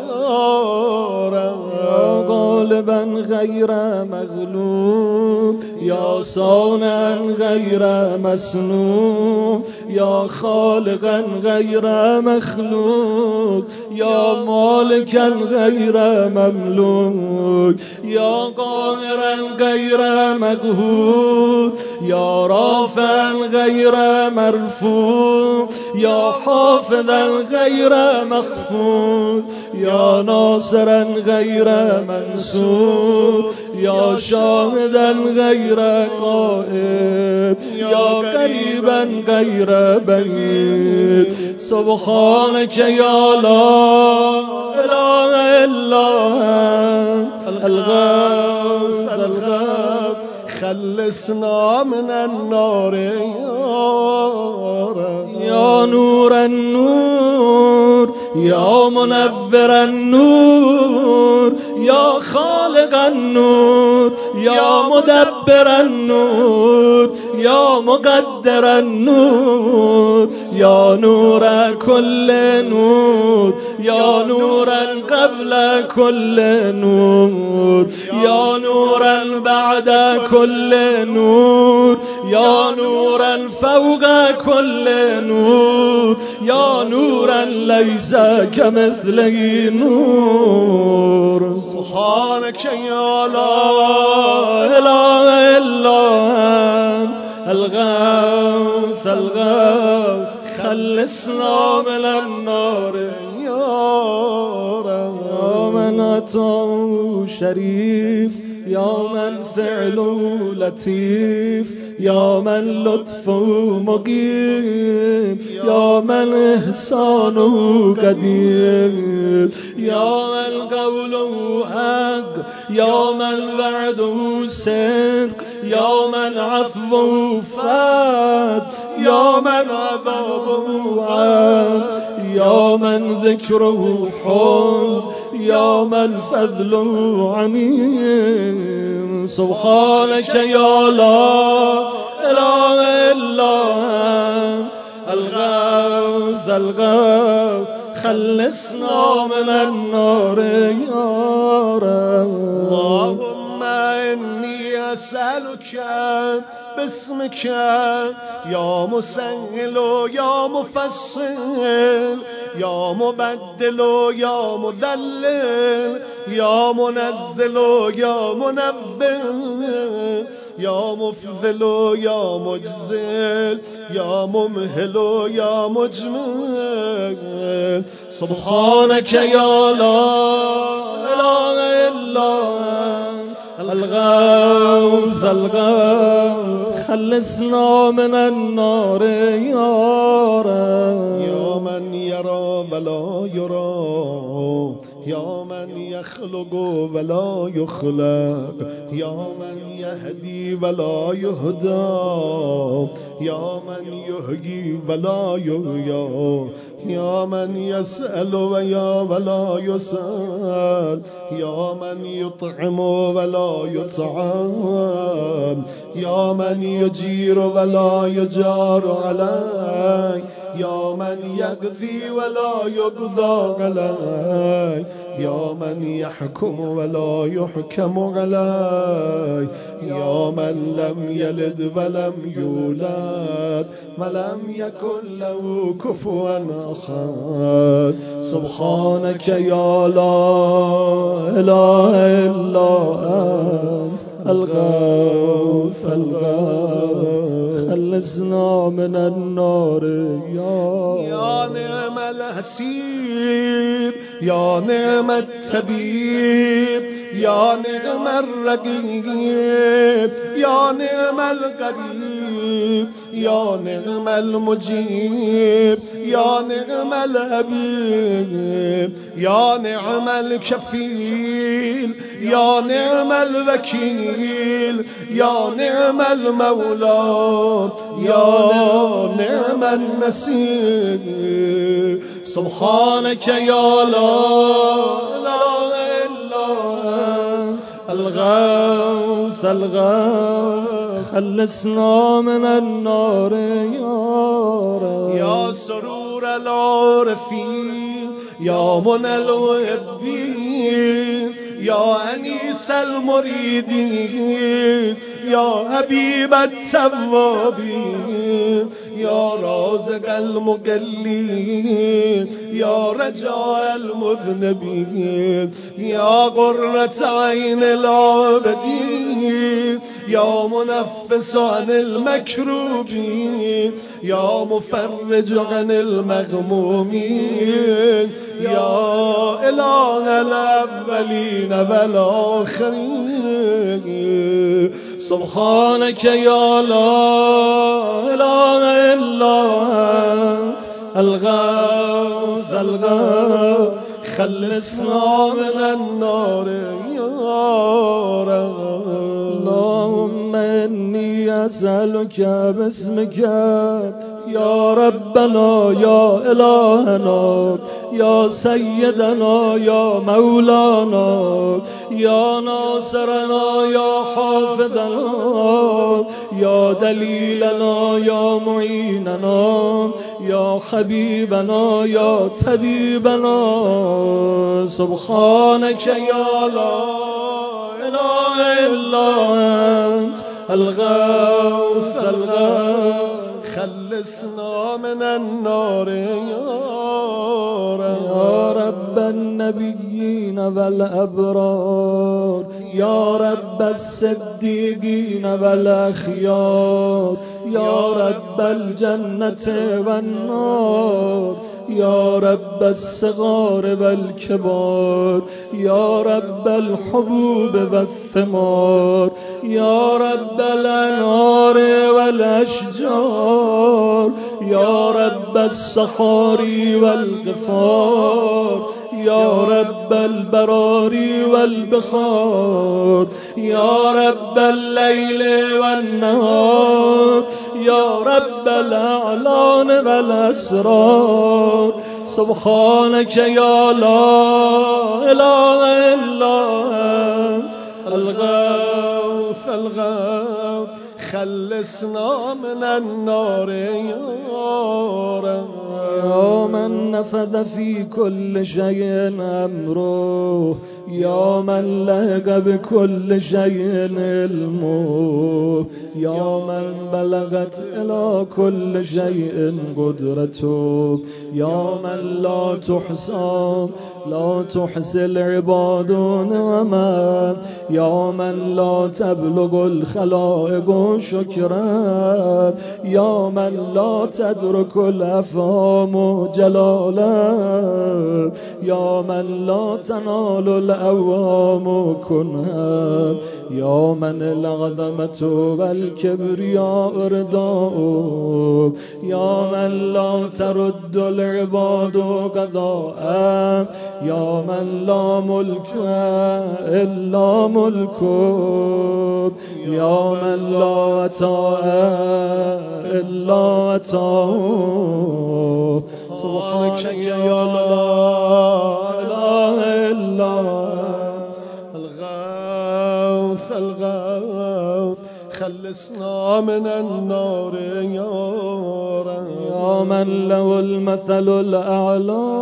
يا غالبا غير مغلوب يا صانعا غير مسنون يا خالقا غير مخلوق يا مالكا غير مملوك يا قاهرا غير مقهور يا رافعا غير مرفوع يا حافظا غير مخفوض يا ناصرا غير منصور يا شاهدا غير غائب يا قريبا غير بعيد سبحانك يا لا إله إلا أنت الغوث خلصنا من النار يا نور النور يا منور النور يا خالق النور يا مدبر النور يا مقدر النور يا نور كل نور يا نورا قبل كل نور يا نورا بعد كل نور يا نورا فوق كل نور يا نورا ليس كمثله نور سبحانك يا لا إله إلا أنت الغوث خلصنا من النار يا من أتاه شريف يا من فعله لطيف يا من لطفه مقيم يا من إحسانه قديم يا من قوله حق يا من وعده صدق يا من عفوه فات يا من عذابه عاد يا من ذكره حب يا من فضله عميم سبحانك يا لا إله إلا أنت الغوث خلصنا من النار يا رب اللهم إني أسألك باسمك يا مسهل يا مفصل يا مبدل يا مدلل يا منزل يا منبه يا مفضل يا مجزل يا ممهل يا مجمل سبحانك يا لا إله إلا أنت الغوث خلصنا من النار يا رب يا من يرى ولا يرى يا من يخلق ولا يخلق يا من يهدي ولا يهدى يا من يحيي ولا يحيى يا من يسأل ولا يسأل يا من يطعم ولا يطعم يا من يجير ولا يجار عليه يا من يقضي ولا يقضى عليه يا من يحكم ولا يحكم عليه يا من لم يلد ولم يولد ولم يكن له كفوا أحد سبحانك يا لا إله إلا أنت الغوث خلصنا من النار يا نعم الحسيب يا نعم الطبيب يا نعم الرقيب يا نعم القريب يا نعم المجيب يا نعم الحبيب يا نعم الكفيل يا نعم الوكيل يا نعم المولى يا نعم النصير سبحانك يا لا إله إلا أنت الغوث خلصنا من النار يا رب يا سرور سر العارفين يا منى الوهبين يا أنيس المريدين يا حبيب التوابين يا رازق المقلين يا رجاء المذنبين يا قرة عين العابدين يا منفس عن المكروبين يا مفرج عن المغمومين يا إله الأولين والآخرين سبحانك يا لا إله إلا أنت الغوث الغوث خلصنا من النار يا رب. اللهم إني أسألك باسمك يا ربنا يا إلهنا يا سيدنا يا مولانا يا ناصرنا يا حافظنا يا دليلنا يا معيننا يا حبيبنا يا طبيبنا سبحانك يا لا إله إلا أنت الغوث الغوث خلصنا من النار يا رب النبيين والأبرار يا رب الصديقين والأخيار يا رب الجنة والنار يا رب الصغار والكبار يا رب الحبوب والثمار يا رب الأنهار والأشجار يا رب الصخار والغفار يا رب البراري والبخار يا رب الليل والنهار يا رب الأعلان والأسرار سبحانك يا لا إله إلا أنت الغوث الغوث خلصنا من النار يا رب. يا من نفذ في كل شيء أمره يا من لهق بكل شيء علمه يا من بلغت إلى كل شيء قدرته يا من لا تحصي العباد نعما يا من لا تبلغ الخلائق شكرا يا من لا تدرك الأفهام جلالا يا من لا تنال الأوهام كنها يا من العظمة والكبرياء رداء يا من لا ترد العباد قضاء يا من لا ملك إلا ملكه يا من لا عطاء إلا عطاؤه سبحانك يا لا إله إلا الغوث الغوث خلصنا من النار يا رب. يا من له المثل الأعلى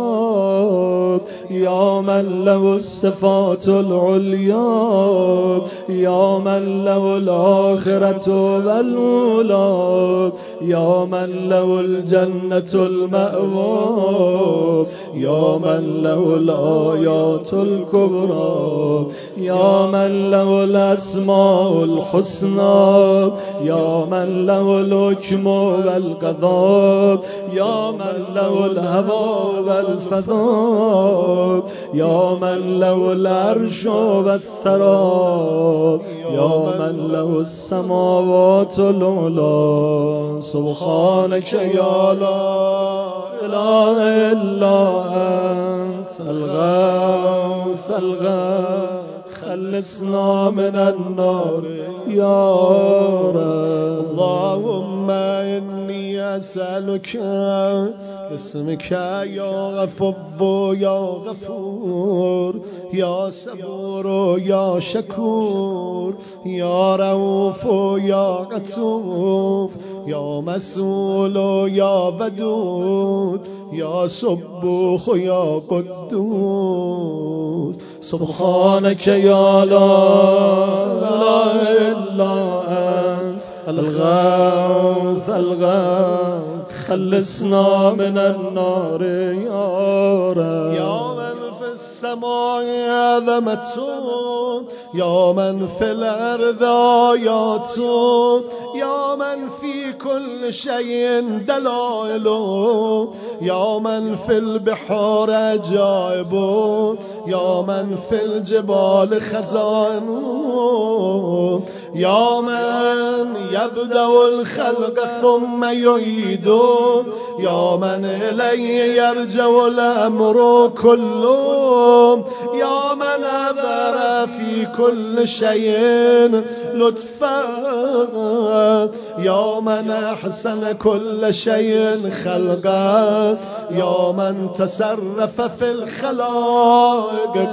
يا من له الصفات العليا يا من له الآخرة والأولى يا من له الجنة المأوى يا من له الآيات الكبرى يا من له الأسماء الحسنى يا من له الحكم والقضاء يا من له الهوى والفضاء يا من له العرش والثرى يا من له السماوات العلى سبحانك يا لا إله إلا أنت الغوث الغوث خلصنا من النار يا رب. اللهم إني أسألك باسمك يا غفو يا غفور يا صبور يا شكور يا رؤوف يا عطوف يا مسؤول يا ودود يا سبوح يا قدوس سبحانك يا لا إله إلا أنت الغوث الغوث خلصنا من النار يا رب. يا من في السماء عظمته، يا من في الأرض آياته، يا من في كل شيء دلائله، يا من في البحار عجائبه، يا من في الجبال خزائنه، يا من يبدأ الخلق ثم يعيده، يا من إليه يرجع الأمر كله، يا من أظهر في كل شيء لطفا، يا من أحسن كل شيء خلقا، يا من تصرف في الخلائق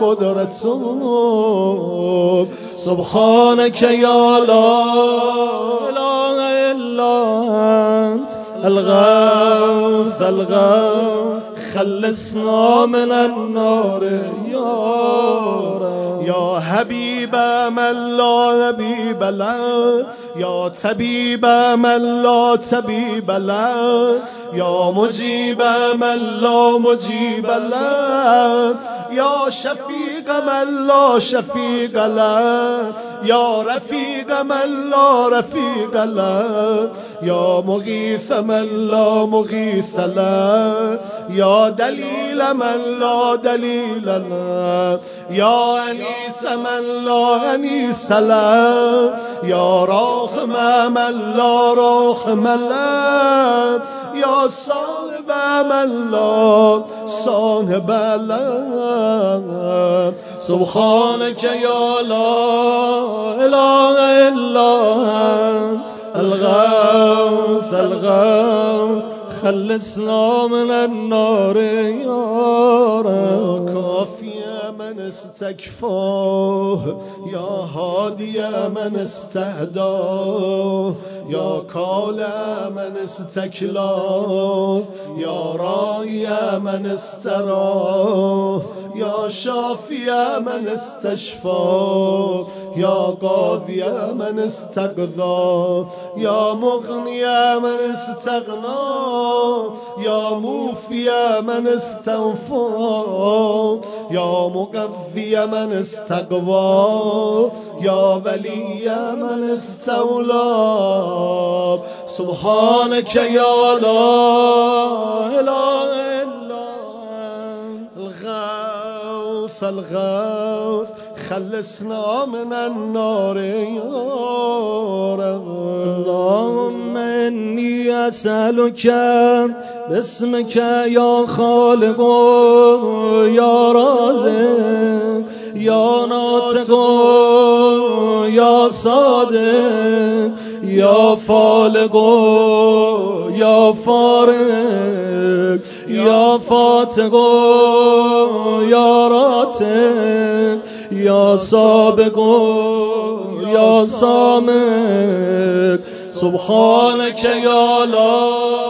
قدرته. سبحانك يا لا إله إلا أنت الغوث الغوث خلصنا من النار يا رب. يا حبيب من لا حبيب له، يا طبيب من لا طبيب له، يا مجيب من لا مجيب له، يا شفيق من لا شفيق له، يا رفيق من لا رفيق له، يا مغيث من لا مغيث له، يا دليل من لا دليل له، يا أنيس من لا أنيس له، يا راحم من لا راحم له، يا صاحب من لا صاحب له. سبحانك يا لا إله إلا أنت الغوث الغوث خلصنا من النار يا رب. كافي من استكفاه، يا هادي من استهداه، يا كالى من استكلاه، يا راعي من استراه، يا شافي من استشفاه، يا قاضي من استقضاه، يا مغني من استغناه، يا موفي من استوفاه، يا مقوي من استقوى، يا ولي من استولى. سبحانك يا لا إله إلا أنت الغوث الغوث خلصنا من النار يا رب. اللهم إني أسألك باسمك يا خالق يا رازق يا ناطق يا صادق يا فالق يا فارق يا فاتق يا راتق يا سابق يا سامق. سبحانك يا لا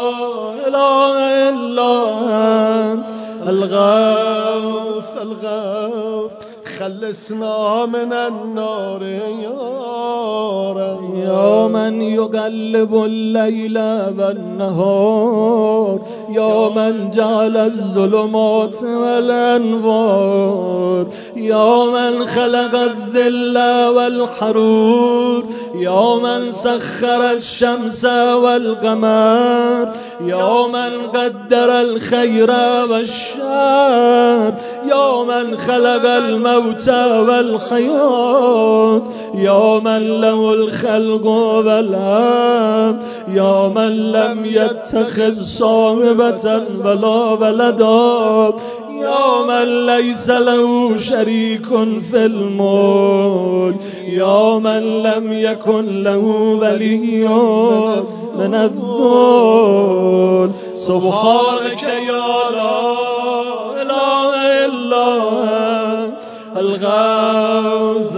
إله إلا أنت الغوث الغوث خلصنا من النار يا رب. يا من يقلب الليل والنهار، يا من جعل الظلمات والأنوار، يا من خلق الذل والحرور، يا من سخر الشمس والقمر، يا من قدر الخير والشر، يا من خلق الموت والحياة، يا من له الخلق والأمر، يا من لم يتخذ صاحبة ولا ولدا، يا من ليس له شريك في الملك، يا من لم يكن له ولي من الذل. سبحانك يا لا إله إلا أنت الغوث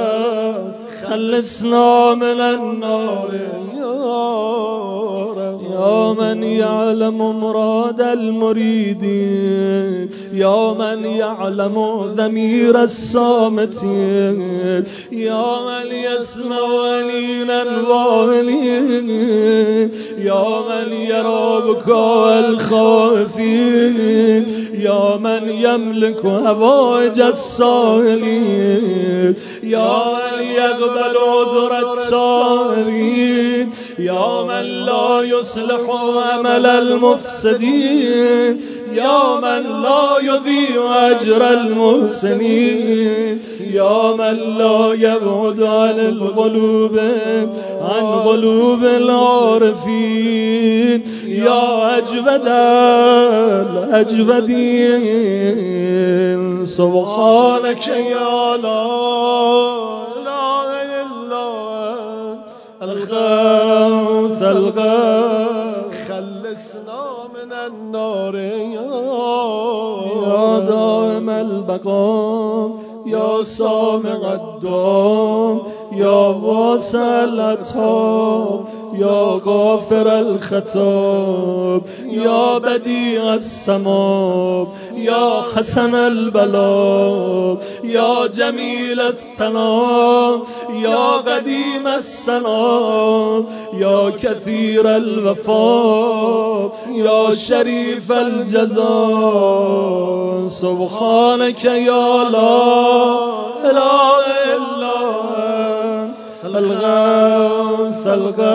الغوث خلصنا من النار يا رب. يا من يعلم مراد المريد يا من يعلم ضمير الصامت يا من يسمع ولينا الظالمين يا من يرى بكاء الخائفين يا من يملك هوائج السائلين يا من يقبل عذر السائلين يا من لا يصلح عمل المفسدين يا من لا يضيع أجر المحسنين يا من لا يبعد عن قلوب العارفين يا أجود الأجودين سبحانك يا لا إله إلا الغوث خلصنا من النار يا دائم البقاء يا سامع الدعاء يا واسع الأطهار يا غافر الخطاب يا بديع السماء يا حسن البلاء يا جميل الثناء يا قديم السناء يا كثير الوفاء يا شريف الجزاء سبحانك يا لا إله إلا أنت الغوث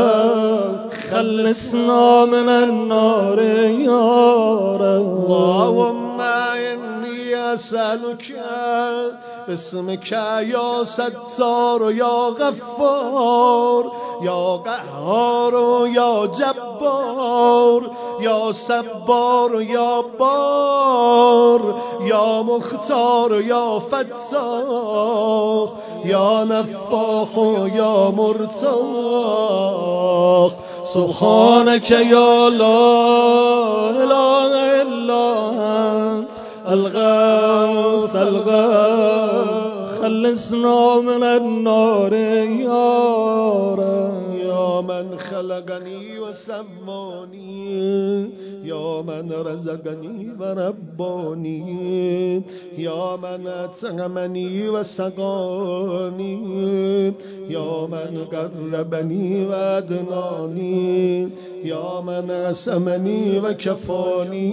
خلصنا من النار يا رب اللهم إني أسألك باسمك يا ستار يا غفار يا قهار يا جبار يا صبار يا بار يا مختار يا فتاح يا نفاخ يا مرتاح سبحانك يا لا إله إلا أنت الغوث خلصنا من النار يا رب يا من خلقني وسماني يا من رزقني ورباني يا من أطعمني وسقاني يا من قربني وأدناني يا من عصمني وكفاني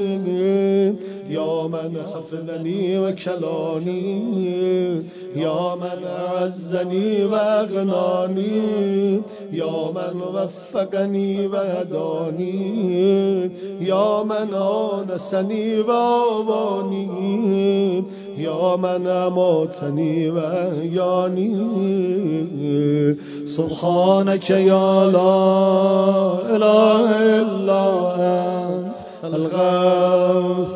يا من حفظني وكلاني يا من أعزني وأغناني يا من وفقني وهداني يا من آنسني وآواني يا من أماتني وأحياني سبحانك يا لا إله إلا أنت الغوث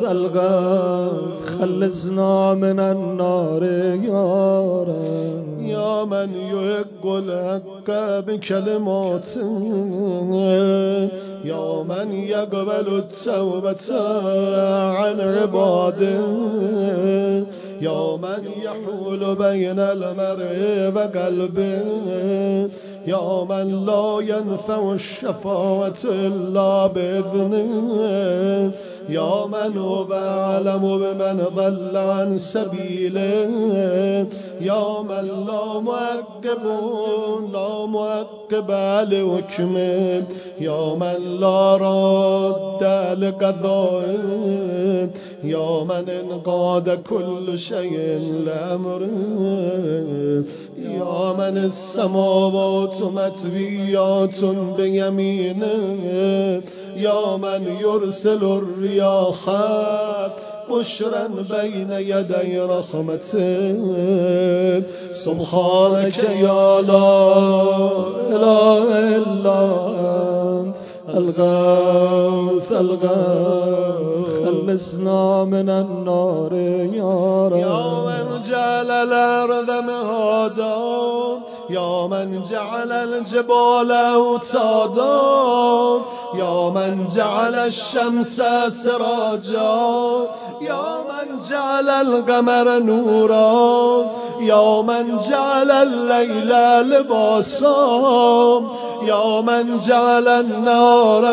خلصنا من النار يا رب يا من يحق الحق بكلماته يا من يقبل التوبة عن عباده يا من يحول بين المرء وقلبه يا من لا ينفع الشفاعة إلا بإذنه يا من هو أعلم بمن ضل عن سبيله يا من لا معقب لحكمه يا من لا راد لقضائه يا من انقاد كل شيء لأمره يا من السماوات مطويات بيمينه يا من يرسل الرياح بشرا بين يدي رحمته سبحانك يا لا إله إلا أنت الغوث خلصنا من النار يا رب يا من جعل الأرض مهادا يا من جعل الجبال أوتادا يا من جعل الشمس سراجا يا من جعل القمر نورا يا من جعل الليل لباسا يا من جعل النار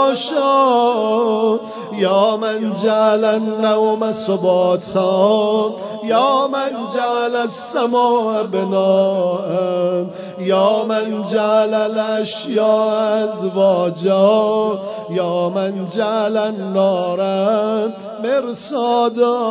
معاشا يا من جعل النوم سباتا يا من جعل السماء بناء يا من جعل الأشياء أزواجا يا من جعل النار مرصادا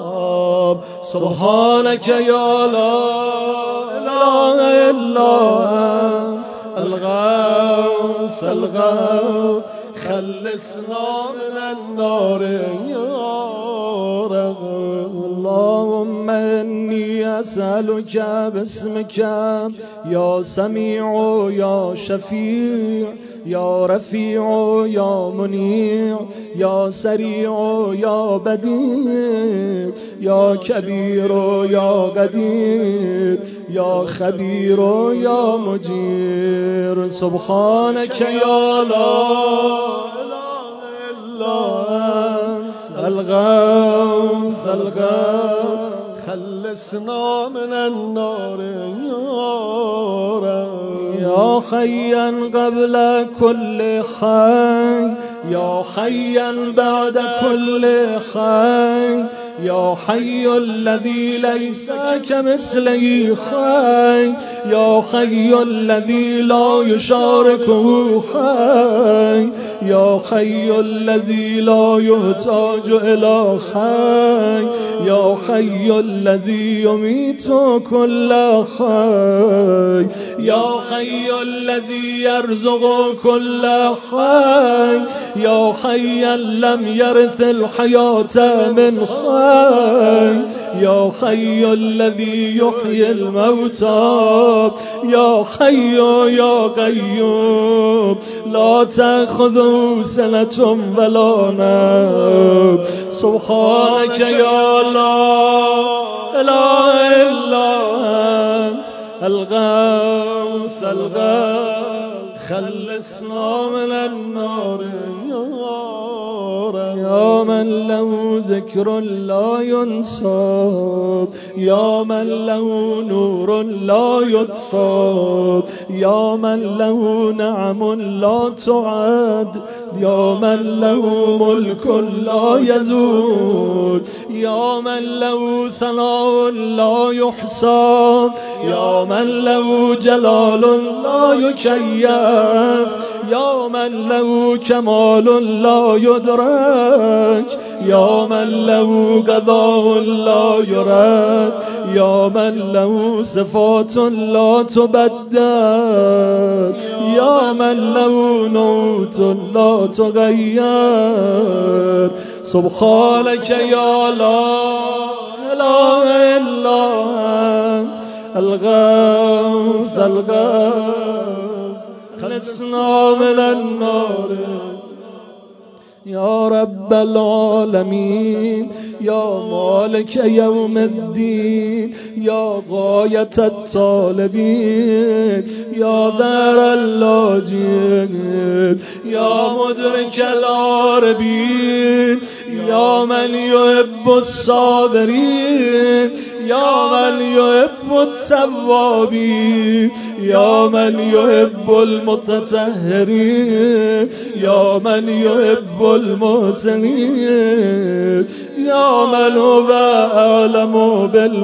سبحانك يا لا إله إلا أنت الغوث الغوث خلصنا من النار يا رب. اللهم إني أسألك باسمك يا سميع يا شفيع يا رفيع يا منيع يا سريع يا بديع يا كبير يا قدير يا خبير يا مجير سبحانك يا لا إله إلا أنت الغوث الغوث خلصنا من النار يا رب. يا حيا قبل كل حي يا حيا بعد كل حي يا حي الذي ليس كمثله حي يا حي الذي لا يشاركه حي يا حي الذي لا يحتاج إلى حي يا حي الذي يميت كل حي يا حي الذي يرزق كل حي يا حيا لم يرث الحياة من حي يا حي الذي يحيي الموتى يا حي يا قيوم لا تأخذه سنة ولا نوم سبحانك يا لا إله إلا أنت الغوث الغوث خلصنا من النار يا من له ذكر لا ينساب يا من له نور لا يطفى يا من له نعم لا تعد يا من له ملك لا يزول يا من له ثناء لا يحصى يا من له جلال لا يكيف يا من له كمال لا يدرك يا من له قضاء لا يرد يا من له صفات لا تبدل يا من له نوت لا تغير سبحانك يا لا إله إلا أنت الغوث الغوث خلصنا من النار يا رب العالمين يا مالك يوم الدين يا غاية الطالبين يا دار اللاجئين يا مدرك العاربين يا من يحب الصابرين يا من يحب التوابين يا من يحب المتطهرين يا من يحب المحسنين يا من هو أعلم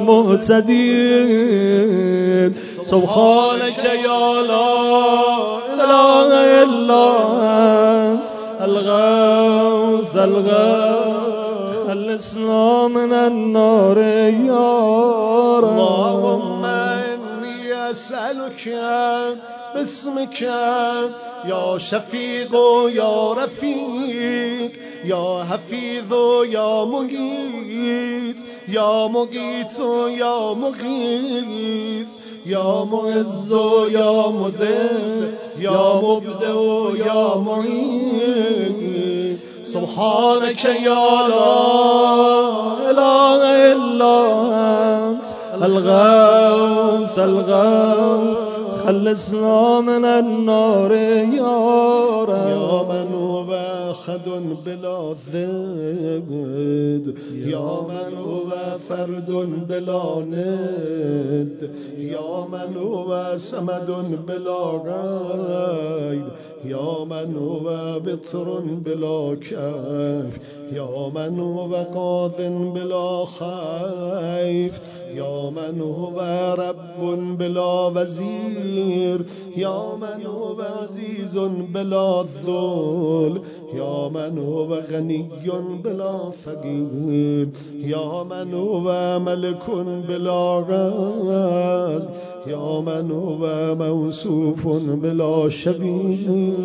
بالمهتدين سبحانك يا لا إله إلا أنت الغوث الغوث خلصنا من النار يا رب اللهم إني أسألك باسمك يا شفيق يا رفيق يا حفيظ يا مغيث يا مغيث يا مغيث يا معز يا مذل يا مبدع يا معين سبحانك يا لا إله إلا أنت الغوث الغوث خلصنا من النار يا رب. يا من هو أحد بلا ضد، يا من هو فرد بلا ند، يا من هو صمد بلا غير، يا من هو بطر بلا كيف، يا من هو قاض بلا خيف، يا من هو رب بلا وزير، يا من هو عزيز بلا ذل، يا من هو غني بلا فقير، يا من هو ملك بلا غزل، يا من هو موصوف بلا شبيه.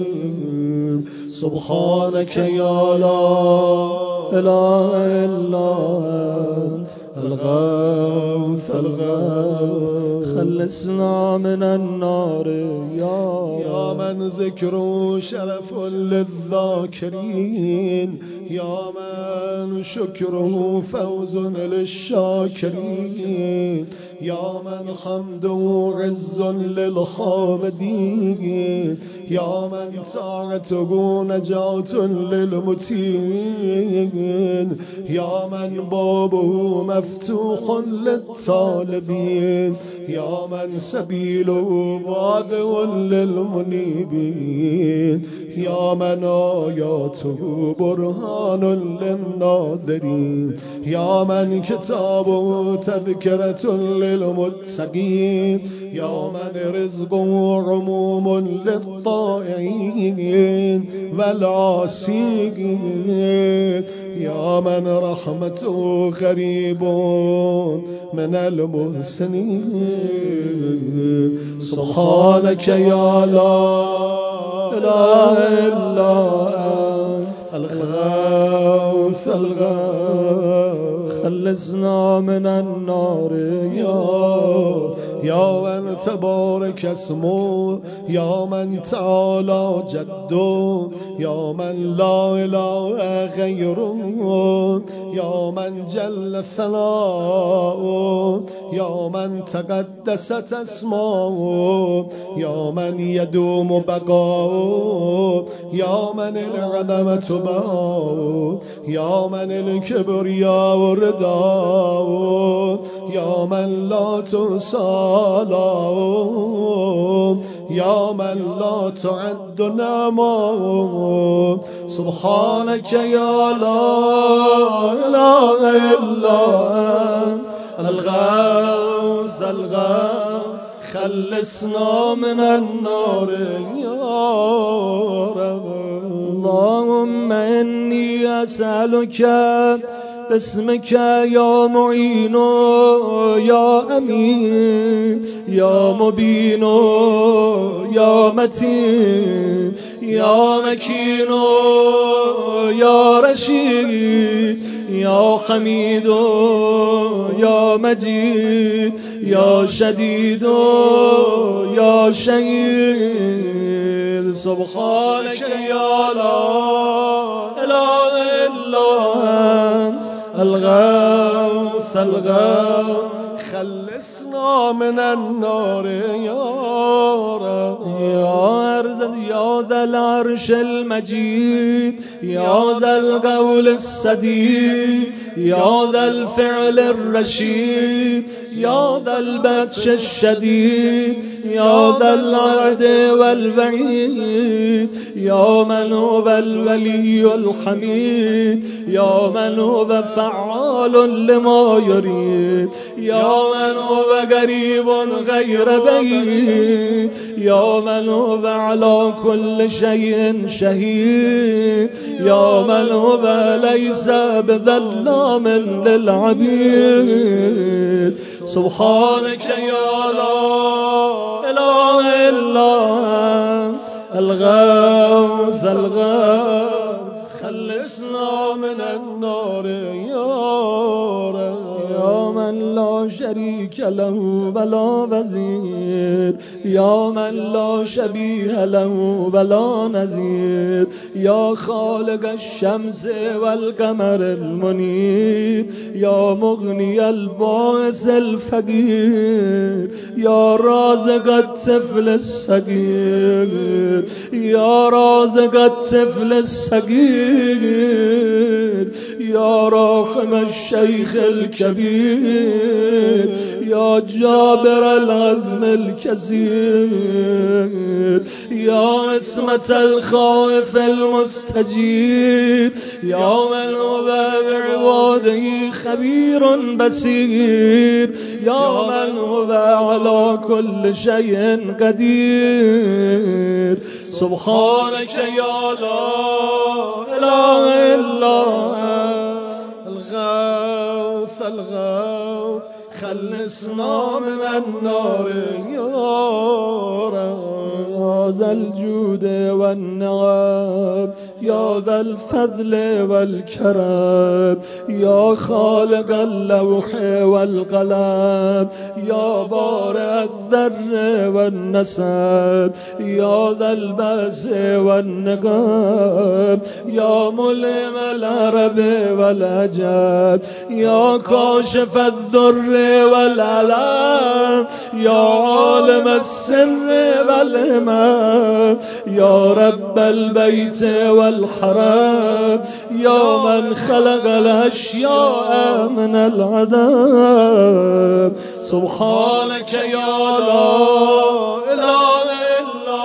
سبحانك يا لا إله إلا أنت الغوث الغوث خلصنا من النار يا من ذكره شرف للذاكرين، يا من شكره فوز للشاكرين، يا من حمده عز للحامدين، يا من طاعته نجاة للمطيعين، يا من بابه مفتوح للطالبين، يا من سبيله واضح للمنيبين، يا من آياته برهان للناظرين، يا من كتابه تذكرة للمتقين، يا من رزقه عموم للطائعين والعاصين، يا من رحمته غريب من المحسنين. سبحانك يا لا إله إلا أنت الغوث الغوث خلصنا من النار يا من تبارك اسمه، يا من تعالى جده، يا من لا إله غيره، يا من جل ثناؤه، يا من تقدست اسماؤه، يا من يدوم بقاؤه، يا من العظمة بهاؤه، يا من الكبرياء رداؤه، يا من لا تساله، يا من لا تعد نعمه. سبحانك يا لا إله إلا أنت الغوث الغوث خلصنا من النار يا رب. اللهم إني أسألك باسمك يا معين يا أمين يا مبين يا متين يا مكين يا رشيد يا حميد يا مجيد يا شديد يا شهيد. سبحانك يا لا إله إلا أنت الغوث الغوث خلصنا من النار يا رب. يا ذا العرش المجيد، يا ذا القول السديد، يا ذا الفعل الرشيد، يا ذا البطش الشديد، يا ذا العهد والوعيد، يا من هو الولي الحميد، يا من هو فعال لما يريد، يا من هو قريب غير بعيد، يا من هو على كل شيء شهيد، يا من هو ليس بظلام للعبيد. سبحانك يا لا إله إلا أنت الغوث الغوث خلصنا من النار يا رب. یا من لا شریک له ولا وزیر، یا من لا شبیه له ولا نظیر، یا خالق الشمس والقمر المنیر، یا مغنی البائس الفقیر، یا رازق الطفل الصغیر، یا رازق الطفل الصغیر، یا راحم الشیخ الكبیر، یا جابر العظم الكثیر، یا عصمت الخائف المستجیر، یا من هو بعباده خبیر بصیر، یا من هو علی کل شیء قدیر. سبحانك یا لا اله الا الغوث الغوث خلصنا من النار یا رب. یا ذا الجود والنعم، یا ذا الفضل والكرم، یا خالق اللوح والقلم، یا بارئ الذر والنسب، یا ذا البأس والنقم، یا ملهم العرب والعجم، یا کاشف الضر والعلم، یا عالم السر والهمم، یا رب البيت والحرم، یا من خلق الاشیاء من العدم. سبحانك یا لا اله الا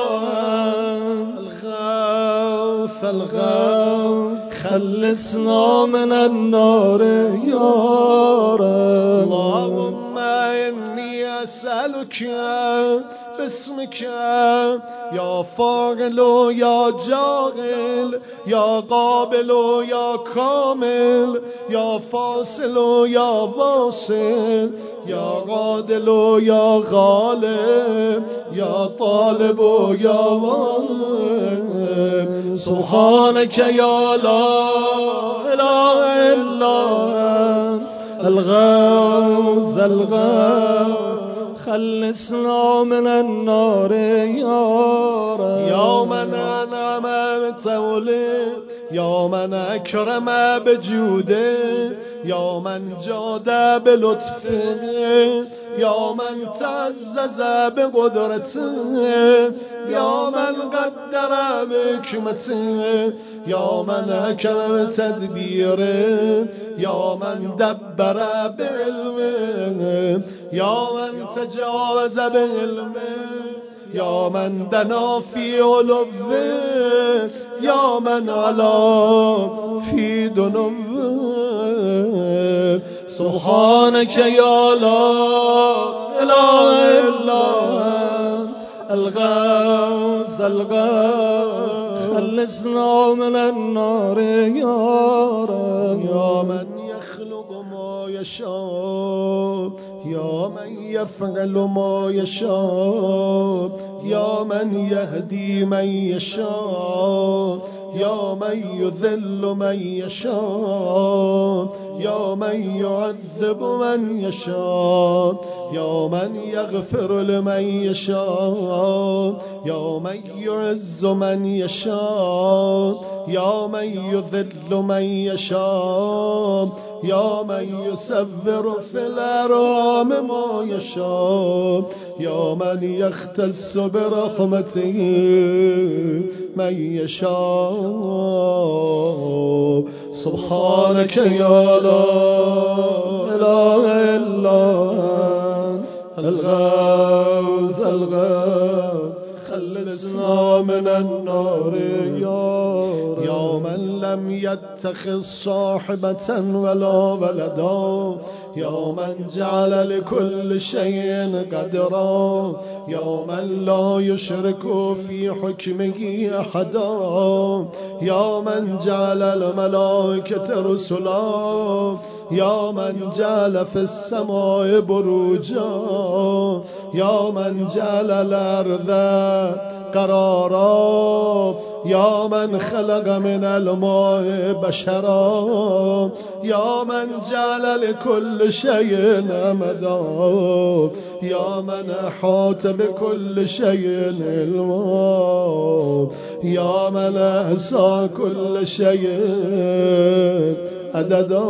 الغوث الغوث خلصنا من النار یا رب. اللهم إني أسألك باسمك يا فاعل يا جاعل يا قابل يا كامل يا فاصل يا واصل يا عادل يا غالب يا طالب يا واهب. سبحانك يا لا إله إلا أنت الغوث الغوث خلصنا من النار يا رب. يا من أنعم بتوله يا من أكرم بجوده يا من جاد بلطفه يا من تعزز بقدرته يا من قدر بحكمته يا من حكم بتدبيره يا من دبر بعلمه يا من تجاوز بعلمه يا من دنا في علوه يا من علا في دنوه. سبحانك يا لا إله إلا أنت الغوث الغوث خلصنا من النار يا رب. يا من يخلق ما يشاء يا من يفعل ما يشاء يا من يهدي من يشاء يا من يذل من يشاء يا من يعذب من يشاء يا من يغفر لمن يشاء يا من يعز من يشاء يا من يذل من يشاء يا من يسبر في الأرحام ما يشاء يا من يختص برحمته من يشاء. سبحانك يا لا إله إلا أنت الغوث الغوث خلصنا من النار يا من لم يتخذ صاحبة ولا ولدا يا من جعل لكل شيء قدرا يا من لا يشرك في حكمه أحدا يا من جعل الملائكة رسلا يا من جعل في السماء بروجا يا من جعل الأرض قرارا يا من خلق من الماء بشرا يا من جعل لكل شيء أمدا يا من أحاط بكل شيء علما يا من أحصى كل شيء عددا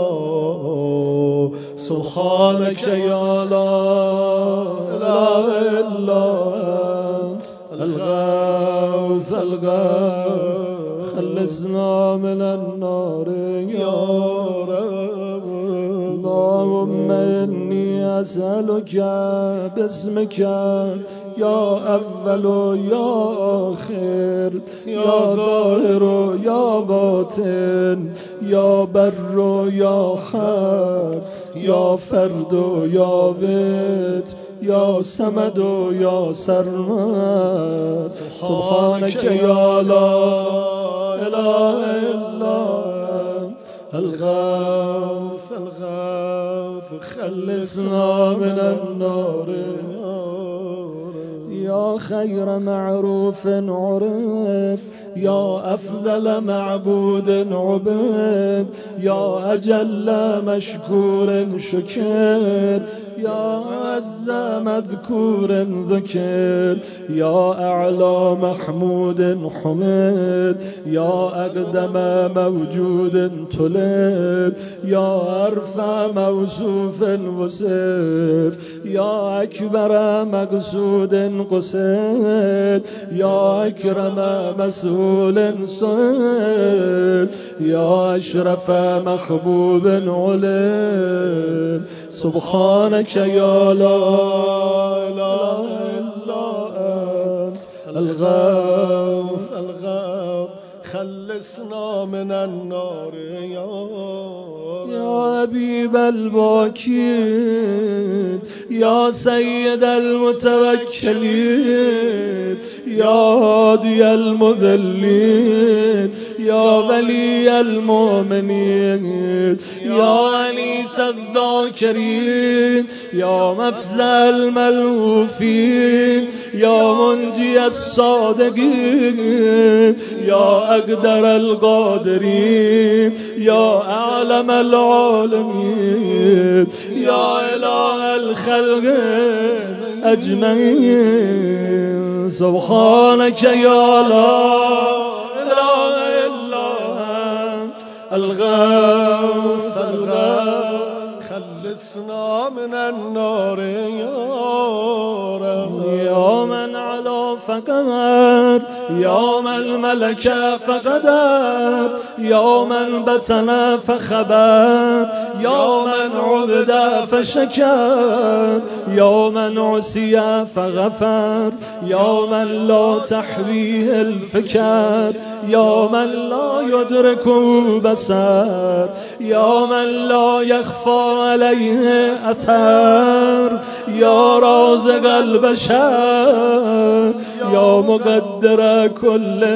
سبحانك يا لا إله إلا أنت الغوث الغوث خلصنا من النار يا رب اللهم إني أسألك باسمك يا أول يا آخر يا ظاهر يا باطن يا بر يا خير يا فرد يا ود يا صمد يا سرمد سبحانك يا لا إله إلا أنت الغوث الغوث خلصنا من النار يا خير معروف عرف يا أفضل معبود عبد يا أجل مشكور شكر يا عز مذكور ذكر يا أعلى محمود حمد يا أقدم موجود طلب يا أرفع موصوف وصف يا أكبر مقصود قصد يا أكرم مسؤول صد يا أشرف محبوب علم سبحانك يا لا إله إلا أنت الغوث الغوث خلصنا من النار يا حبيب الباكين يا سيد المتوكلين يا هادي المذلين يا ولي المؤمنين يا أنيس الذاكرين يا مفزع الملهوفين يا منجي الصادقين يا أقدر القادرين يا أعلم العالمين يا إله الخلق أجمعين سبحانك يا لا إله إلا أنت الغوث الغوث خلصنا من النار يا رب يا من على فقدر يا من ملك فقدر يا من بطن فخبر يا من عبد فشكر يا من عصي فغفر يا من لا تحويه الفكر يا من لا يدرك بصر يا من لا يخفى عليه أثر يا رازق البشر يا مقدر كل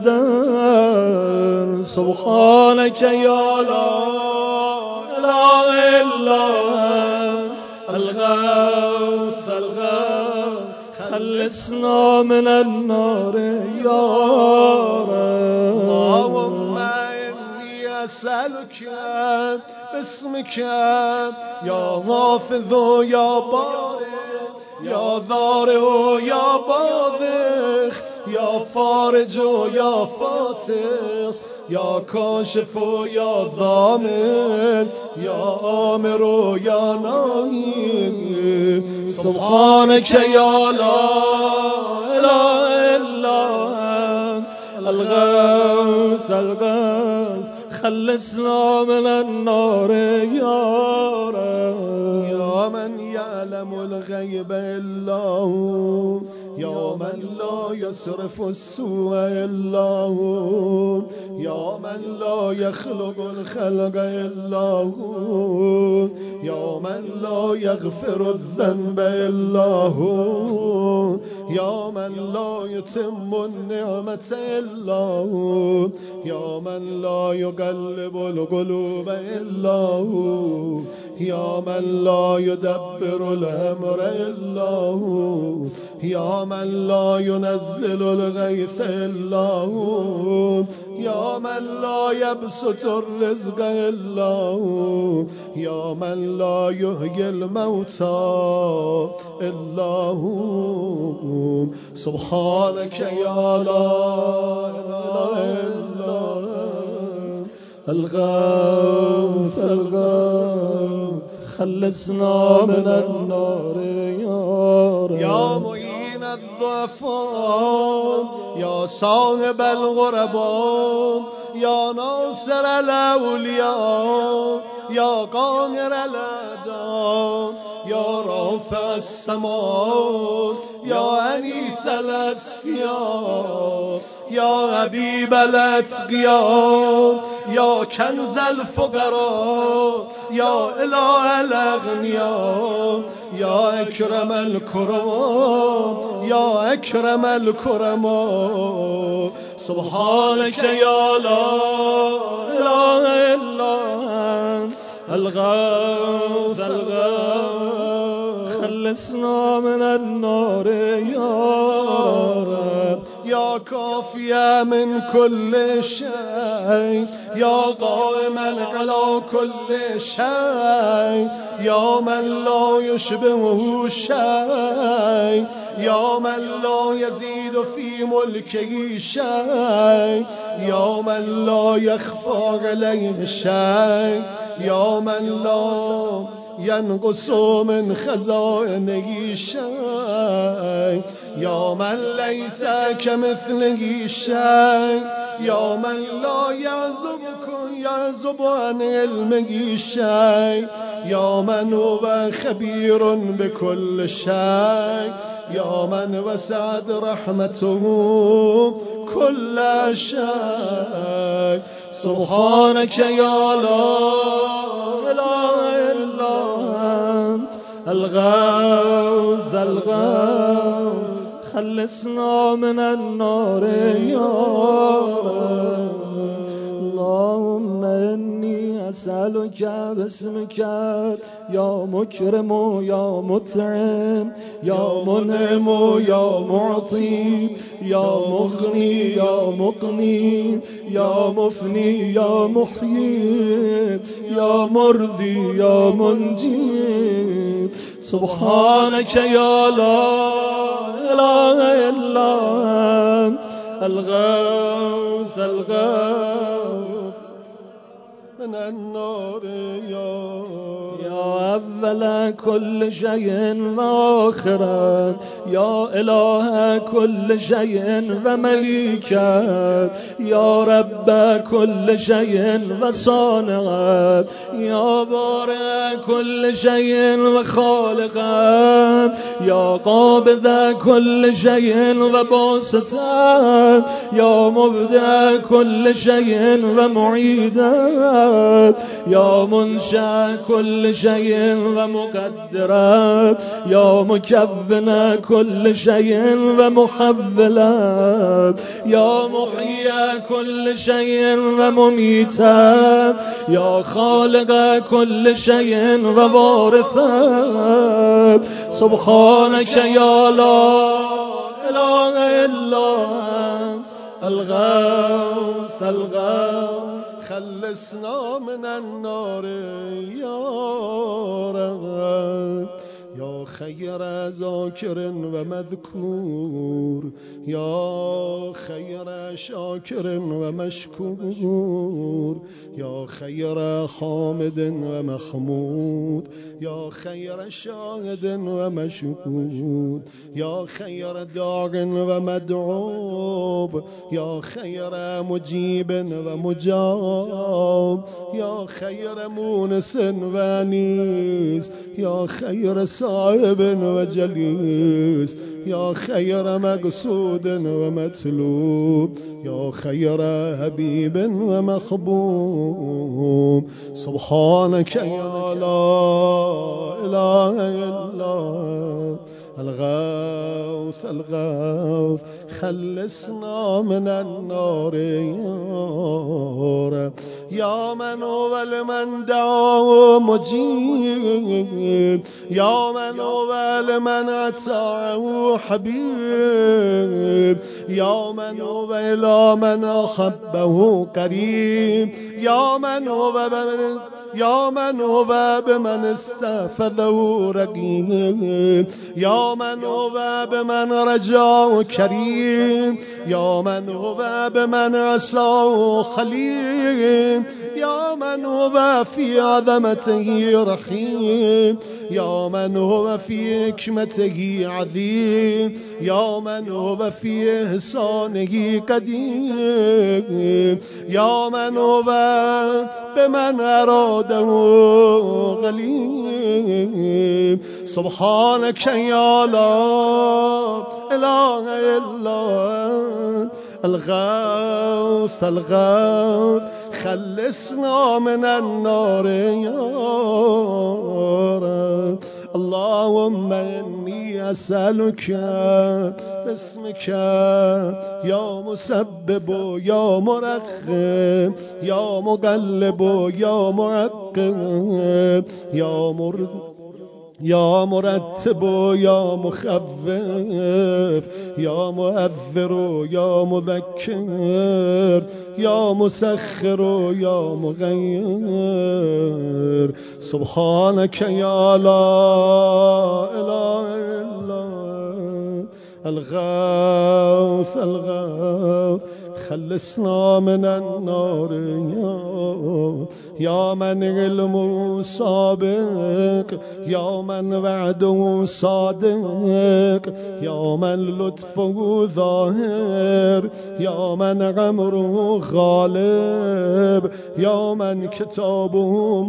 قدر سبحانك يا لا إله إلا أنت الغوث الغوث خلصنا من النار يا رب اللهم إني أسألك باسمك يا حافظ يا بارئ يا ضارع يا باذخ يا فارج يا فاتح يا كاشف يا ضامن يا آمر يا ناهي سبحانك يا لا إله إلا أنت الغوث الغوث خلصنا من النار يا رب يا من يعلم الغيب إلا هو يا من لا يصرف السوء إلا هو يا من لا يخلق الخلق إلا هو يا من لا يغفر الذنب إلا هو يا من لا يتم النعمة إلا هو يا من لا يقلب القلوب إلا هو يا من لا يدبر الأمر إلا هو، يا من لا ينزل الغيث إلا هو، يا من لا يبسط الرزق إلا هو، يا من لا يحيي الموتى إلا هو. سبحانك يا لا إله إلا أنت الغوث الغوث خلصنا من النار يا رب. يا معين الضعفاء، يا صاحب الغرباء، يا ناصر الأولياء، يا قاهر الأعداء، يا رافع السماء، يا أنيس الأصفياء، يا حبيب الأتقياء، يا كنز الفقراء، يا إله الأغنياء، يا أكرم الكرماء، يا أكرم الكرماء. سبحانك يا لا إله إلا أنت الغوث الغوث خلصنا من النار يا رب. يا كافيا من كل شيء، يا قائما على كل شيء، يا من لا يشبهه شيء، يا من لا يزيد في ملكه شيء، يا من لا يخفى عليه شيء، يا من لا ينقص من خزائنه شيء، يا من ليس كمثله شيء، يا من لا يعزب عن علمه شيء، يا من هو خبير بكل شيء، يا من وسعت رحمته كل شيء. سبحانك يا لا إله إلا أنت الغوث الغوث خلصنا من النار يا رب. اللهم إني أسألك باسمك يا مكرم يا مطعم يا منعم يا معطي يا مغني يا مقني يا مفني يا محيي يا مرضي يا منجي. سبحانك يا لا إله إلا أنت الغوث الغوث من النار يا أول كل شيء وآخرا، يا إله كل شيء ومليكا، يا رب كل شيء وصانعا، يا بارئ كل شيء وخالقا، يا قابض كل شيء وباسطا، يا مبدع كل شيء ومعيدا، يا منشأ كل شيء ومقدرا، يا مكون كل شيء ومحولا، يا محيي كل شيء ومميتا، يا خالق كل شيء ووارثا. سبحانك يا لا إله إلا أنت الغوث الغوث خلصنا من النار يا رب. يا خير ذاكر ومذكور، يا خير شاكر ومشكور، يا خير حامد ومحمود، يا خير شاهد ومشهود، يا خير داع ومدعوب، يا خير مجيب ومجاب، يا خير مونس وانيس، يا خير صاحب وجليس، يا خير مقصود ومطلوب، يا خير حبيب ومحبوب. سبحانك يا لا إله إلا الغوث الغوث خلصنا من النار يا من هو لمن دعاه مجيب يا من هو لمن أطاعه حبيب يا من هو إلى من أحبه قريب يا من هو بمن استفذه رقيب يا من هو بمن رجاه كريم يا من هو بمن عصاه خليل يا من هو في عظمته رحيم يا من هو في حكمته عظيم يا من هو في إحسانه قدير يا من هو بمن أراده غليب سبحانك يا لا إله إلا الغوث خلصنا من النار يا رب اللهم إني أسألك باسمك يا مسبب يا مرغب يا مقلب يا معقب يا مرتب يا مخفف يا مؤذر يا مذكر يا مسخر يا مغير سبحانك يا لا إله إلا الغوث خلصنا من النار يا من علمه سابق يا من وعده صادق يا من لطفه ظاهر يا من عمره غالب يا من كتابه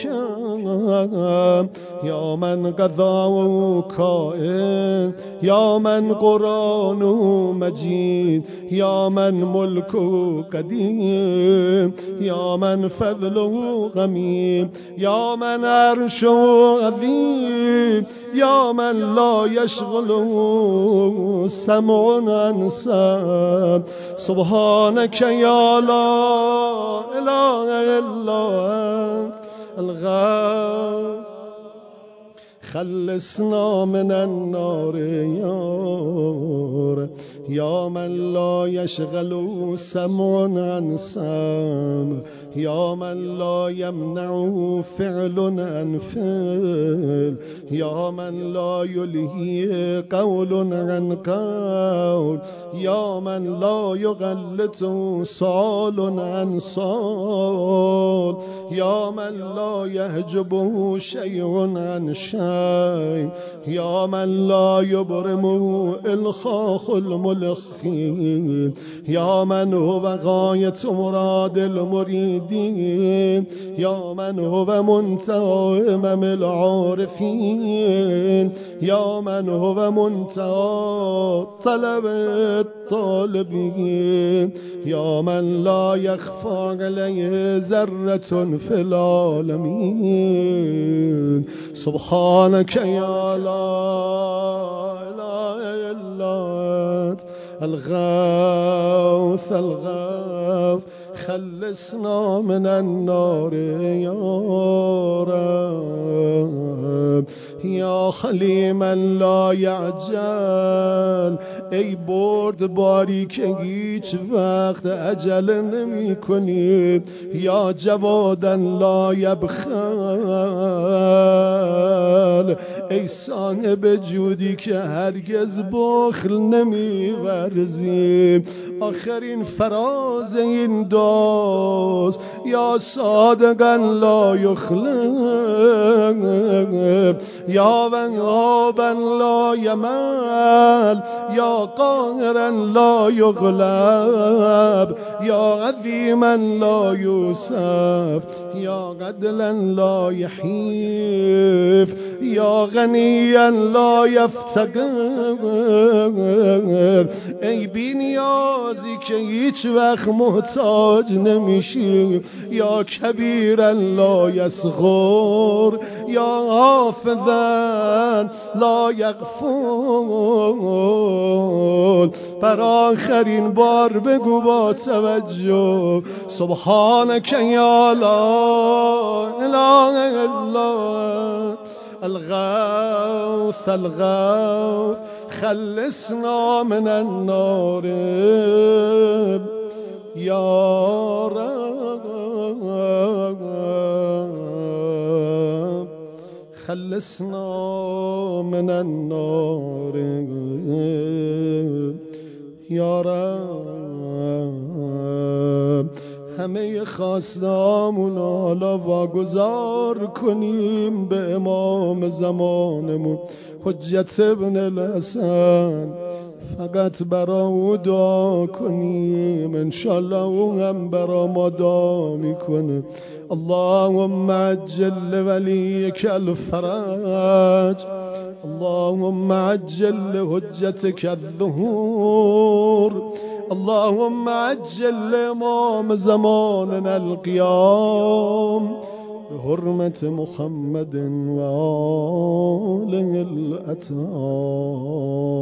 محكم يا من قضاءه كائن يا من قرآنه مجيد يا من ملكه قديم يا من فضله غميم يا من عرشه عظيم يا من لا يشغله سمع عن سمع سبحانك يا لا إله إلا أنت الغوث خلصنا من النار يا من لا يشغل سمع عن سمع يا من لا يمنع فعل عن فعل يا من لا يلهي قول عن قول يا من لا يغلط سؤال عن سؤال يا من لا يحجبه شيء عن شيء يا من لا يبرمه إلخاخ الملخين يا من هو غاية مراد المريدين يا من هو منتهى أمم العارفين يا من هو منتهى طلب الطالبين يا من لا يخفى عليه ذرة في العالمين سبحانك يا لا إله إلا أنت الغوث خلصنا من النار يا رب يا خلیما لا یعجل، ای بردباری که هیچ وقت عجل نمی کنی، یا جوادا لا یبخل، ای صاحب جودی که هرگز بخل نمی ورزی. آخرین فراز این داست یا صادقا لا یخلق، یا وهابا لا یمل، یا قاهرا لا یغلب، یا عظیما لا یوسف، یا عدلا لا یحیف، یا غنیا لا یفتقر. ای بی نیازی که هیچ وقت محتاج نمیشی، یا کبیرا لا یصغر، یا حافظا لا یغفل. بر آخرین بار بگو با توجه سبحانك یا لا اله الا الغوث الغوث خلصنا من النار یا رب خلصنا من النار یا رب. همه خواستامون حالا واگذار کنیم به امام زمانمون حجت ابن الحسن، فقط برا او دعا کنیم انشالله او هم برا ما دعا میکنه. اللهم عجل لوليك الفرج، اللهم عجل لحجتك الظهور، اللهم عجل لإمام زماننا القيام بحرمة محمد وآله الأطهار.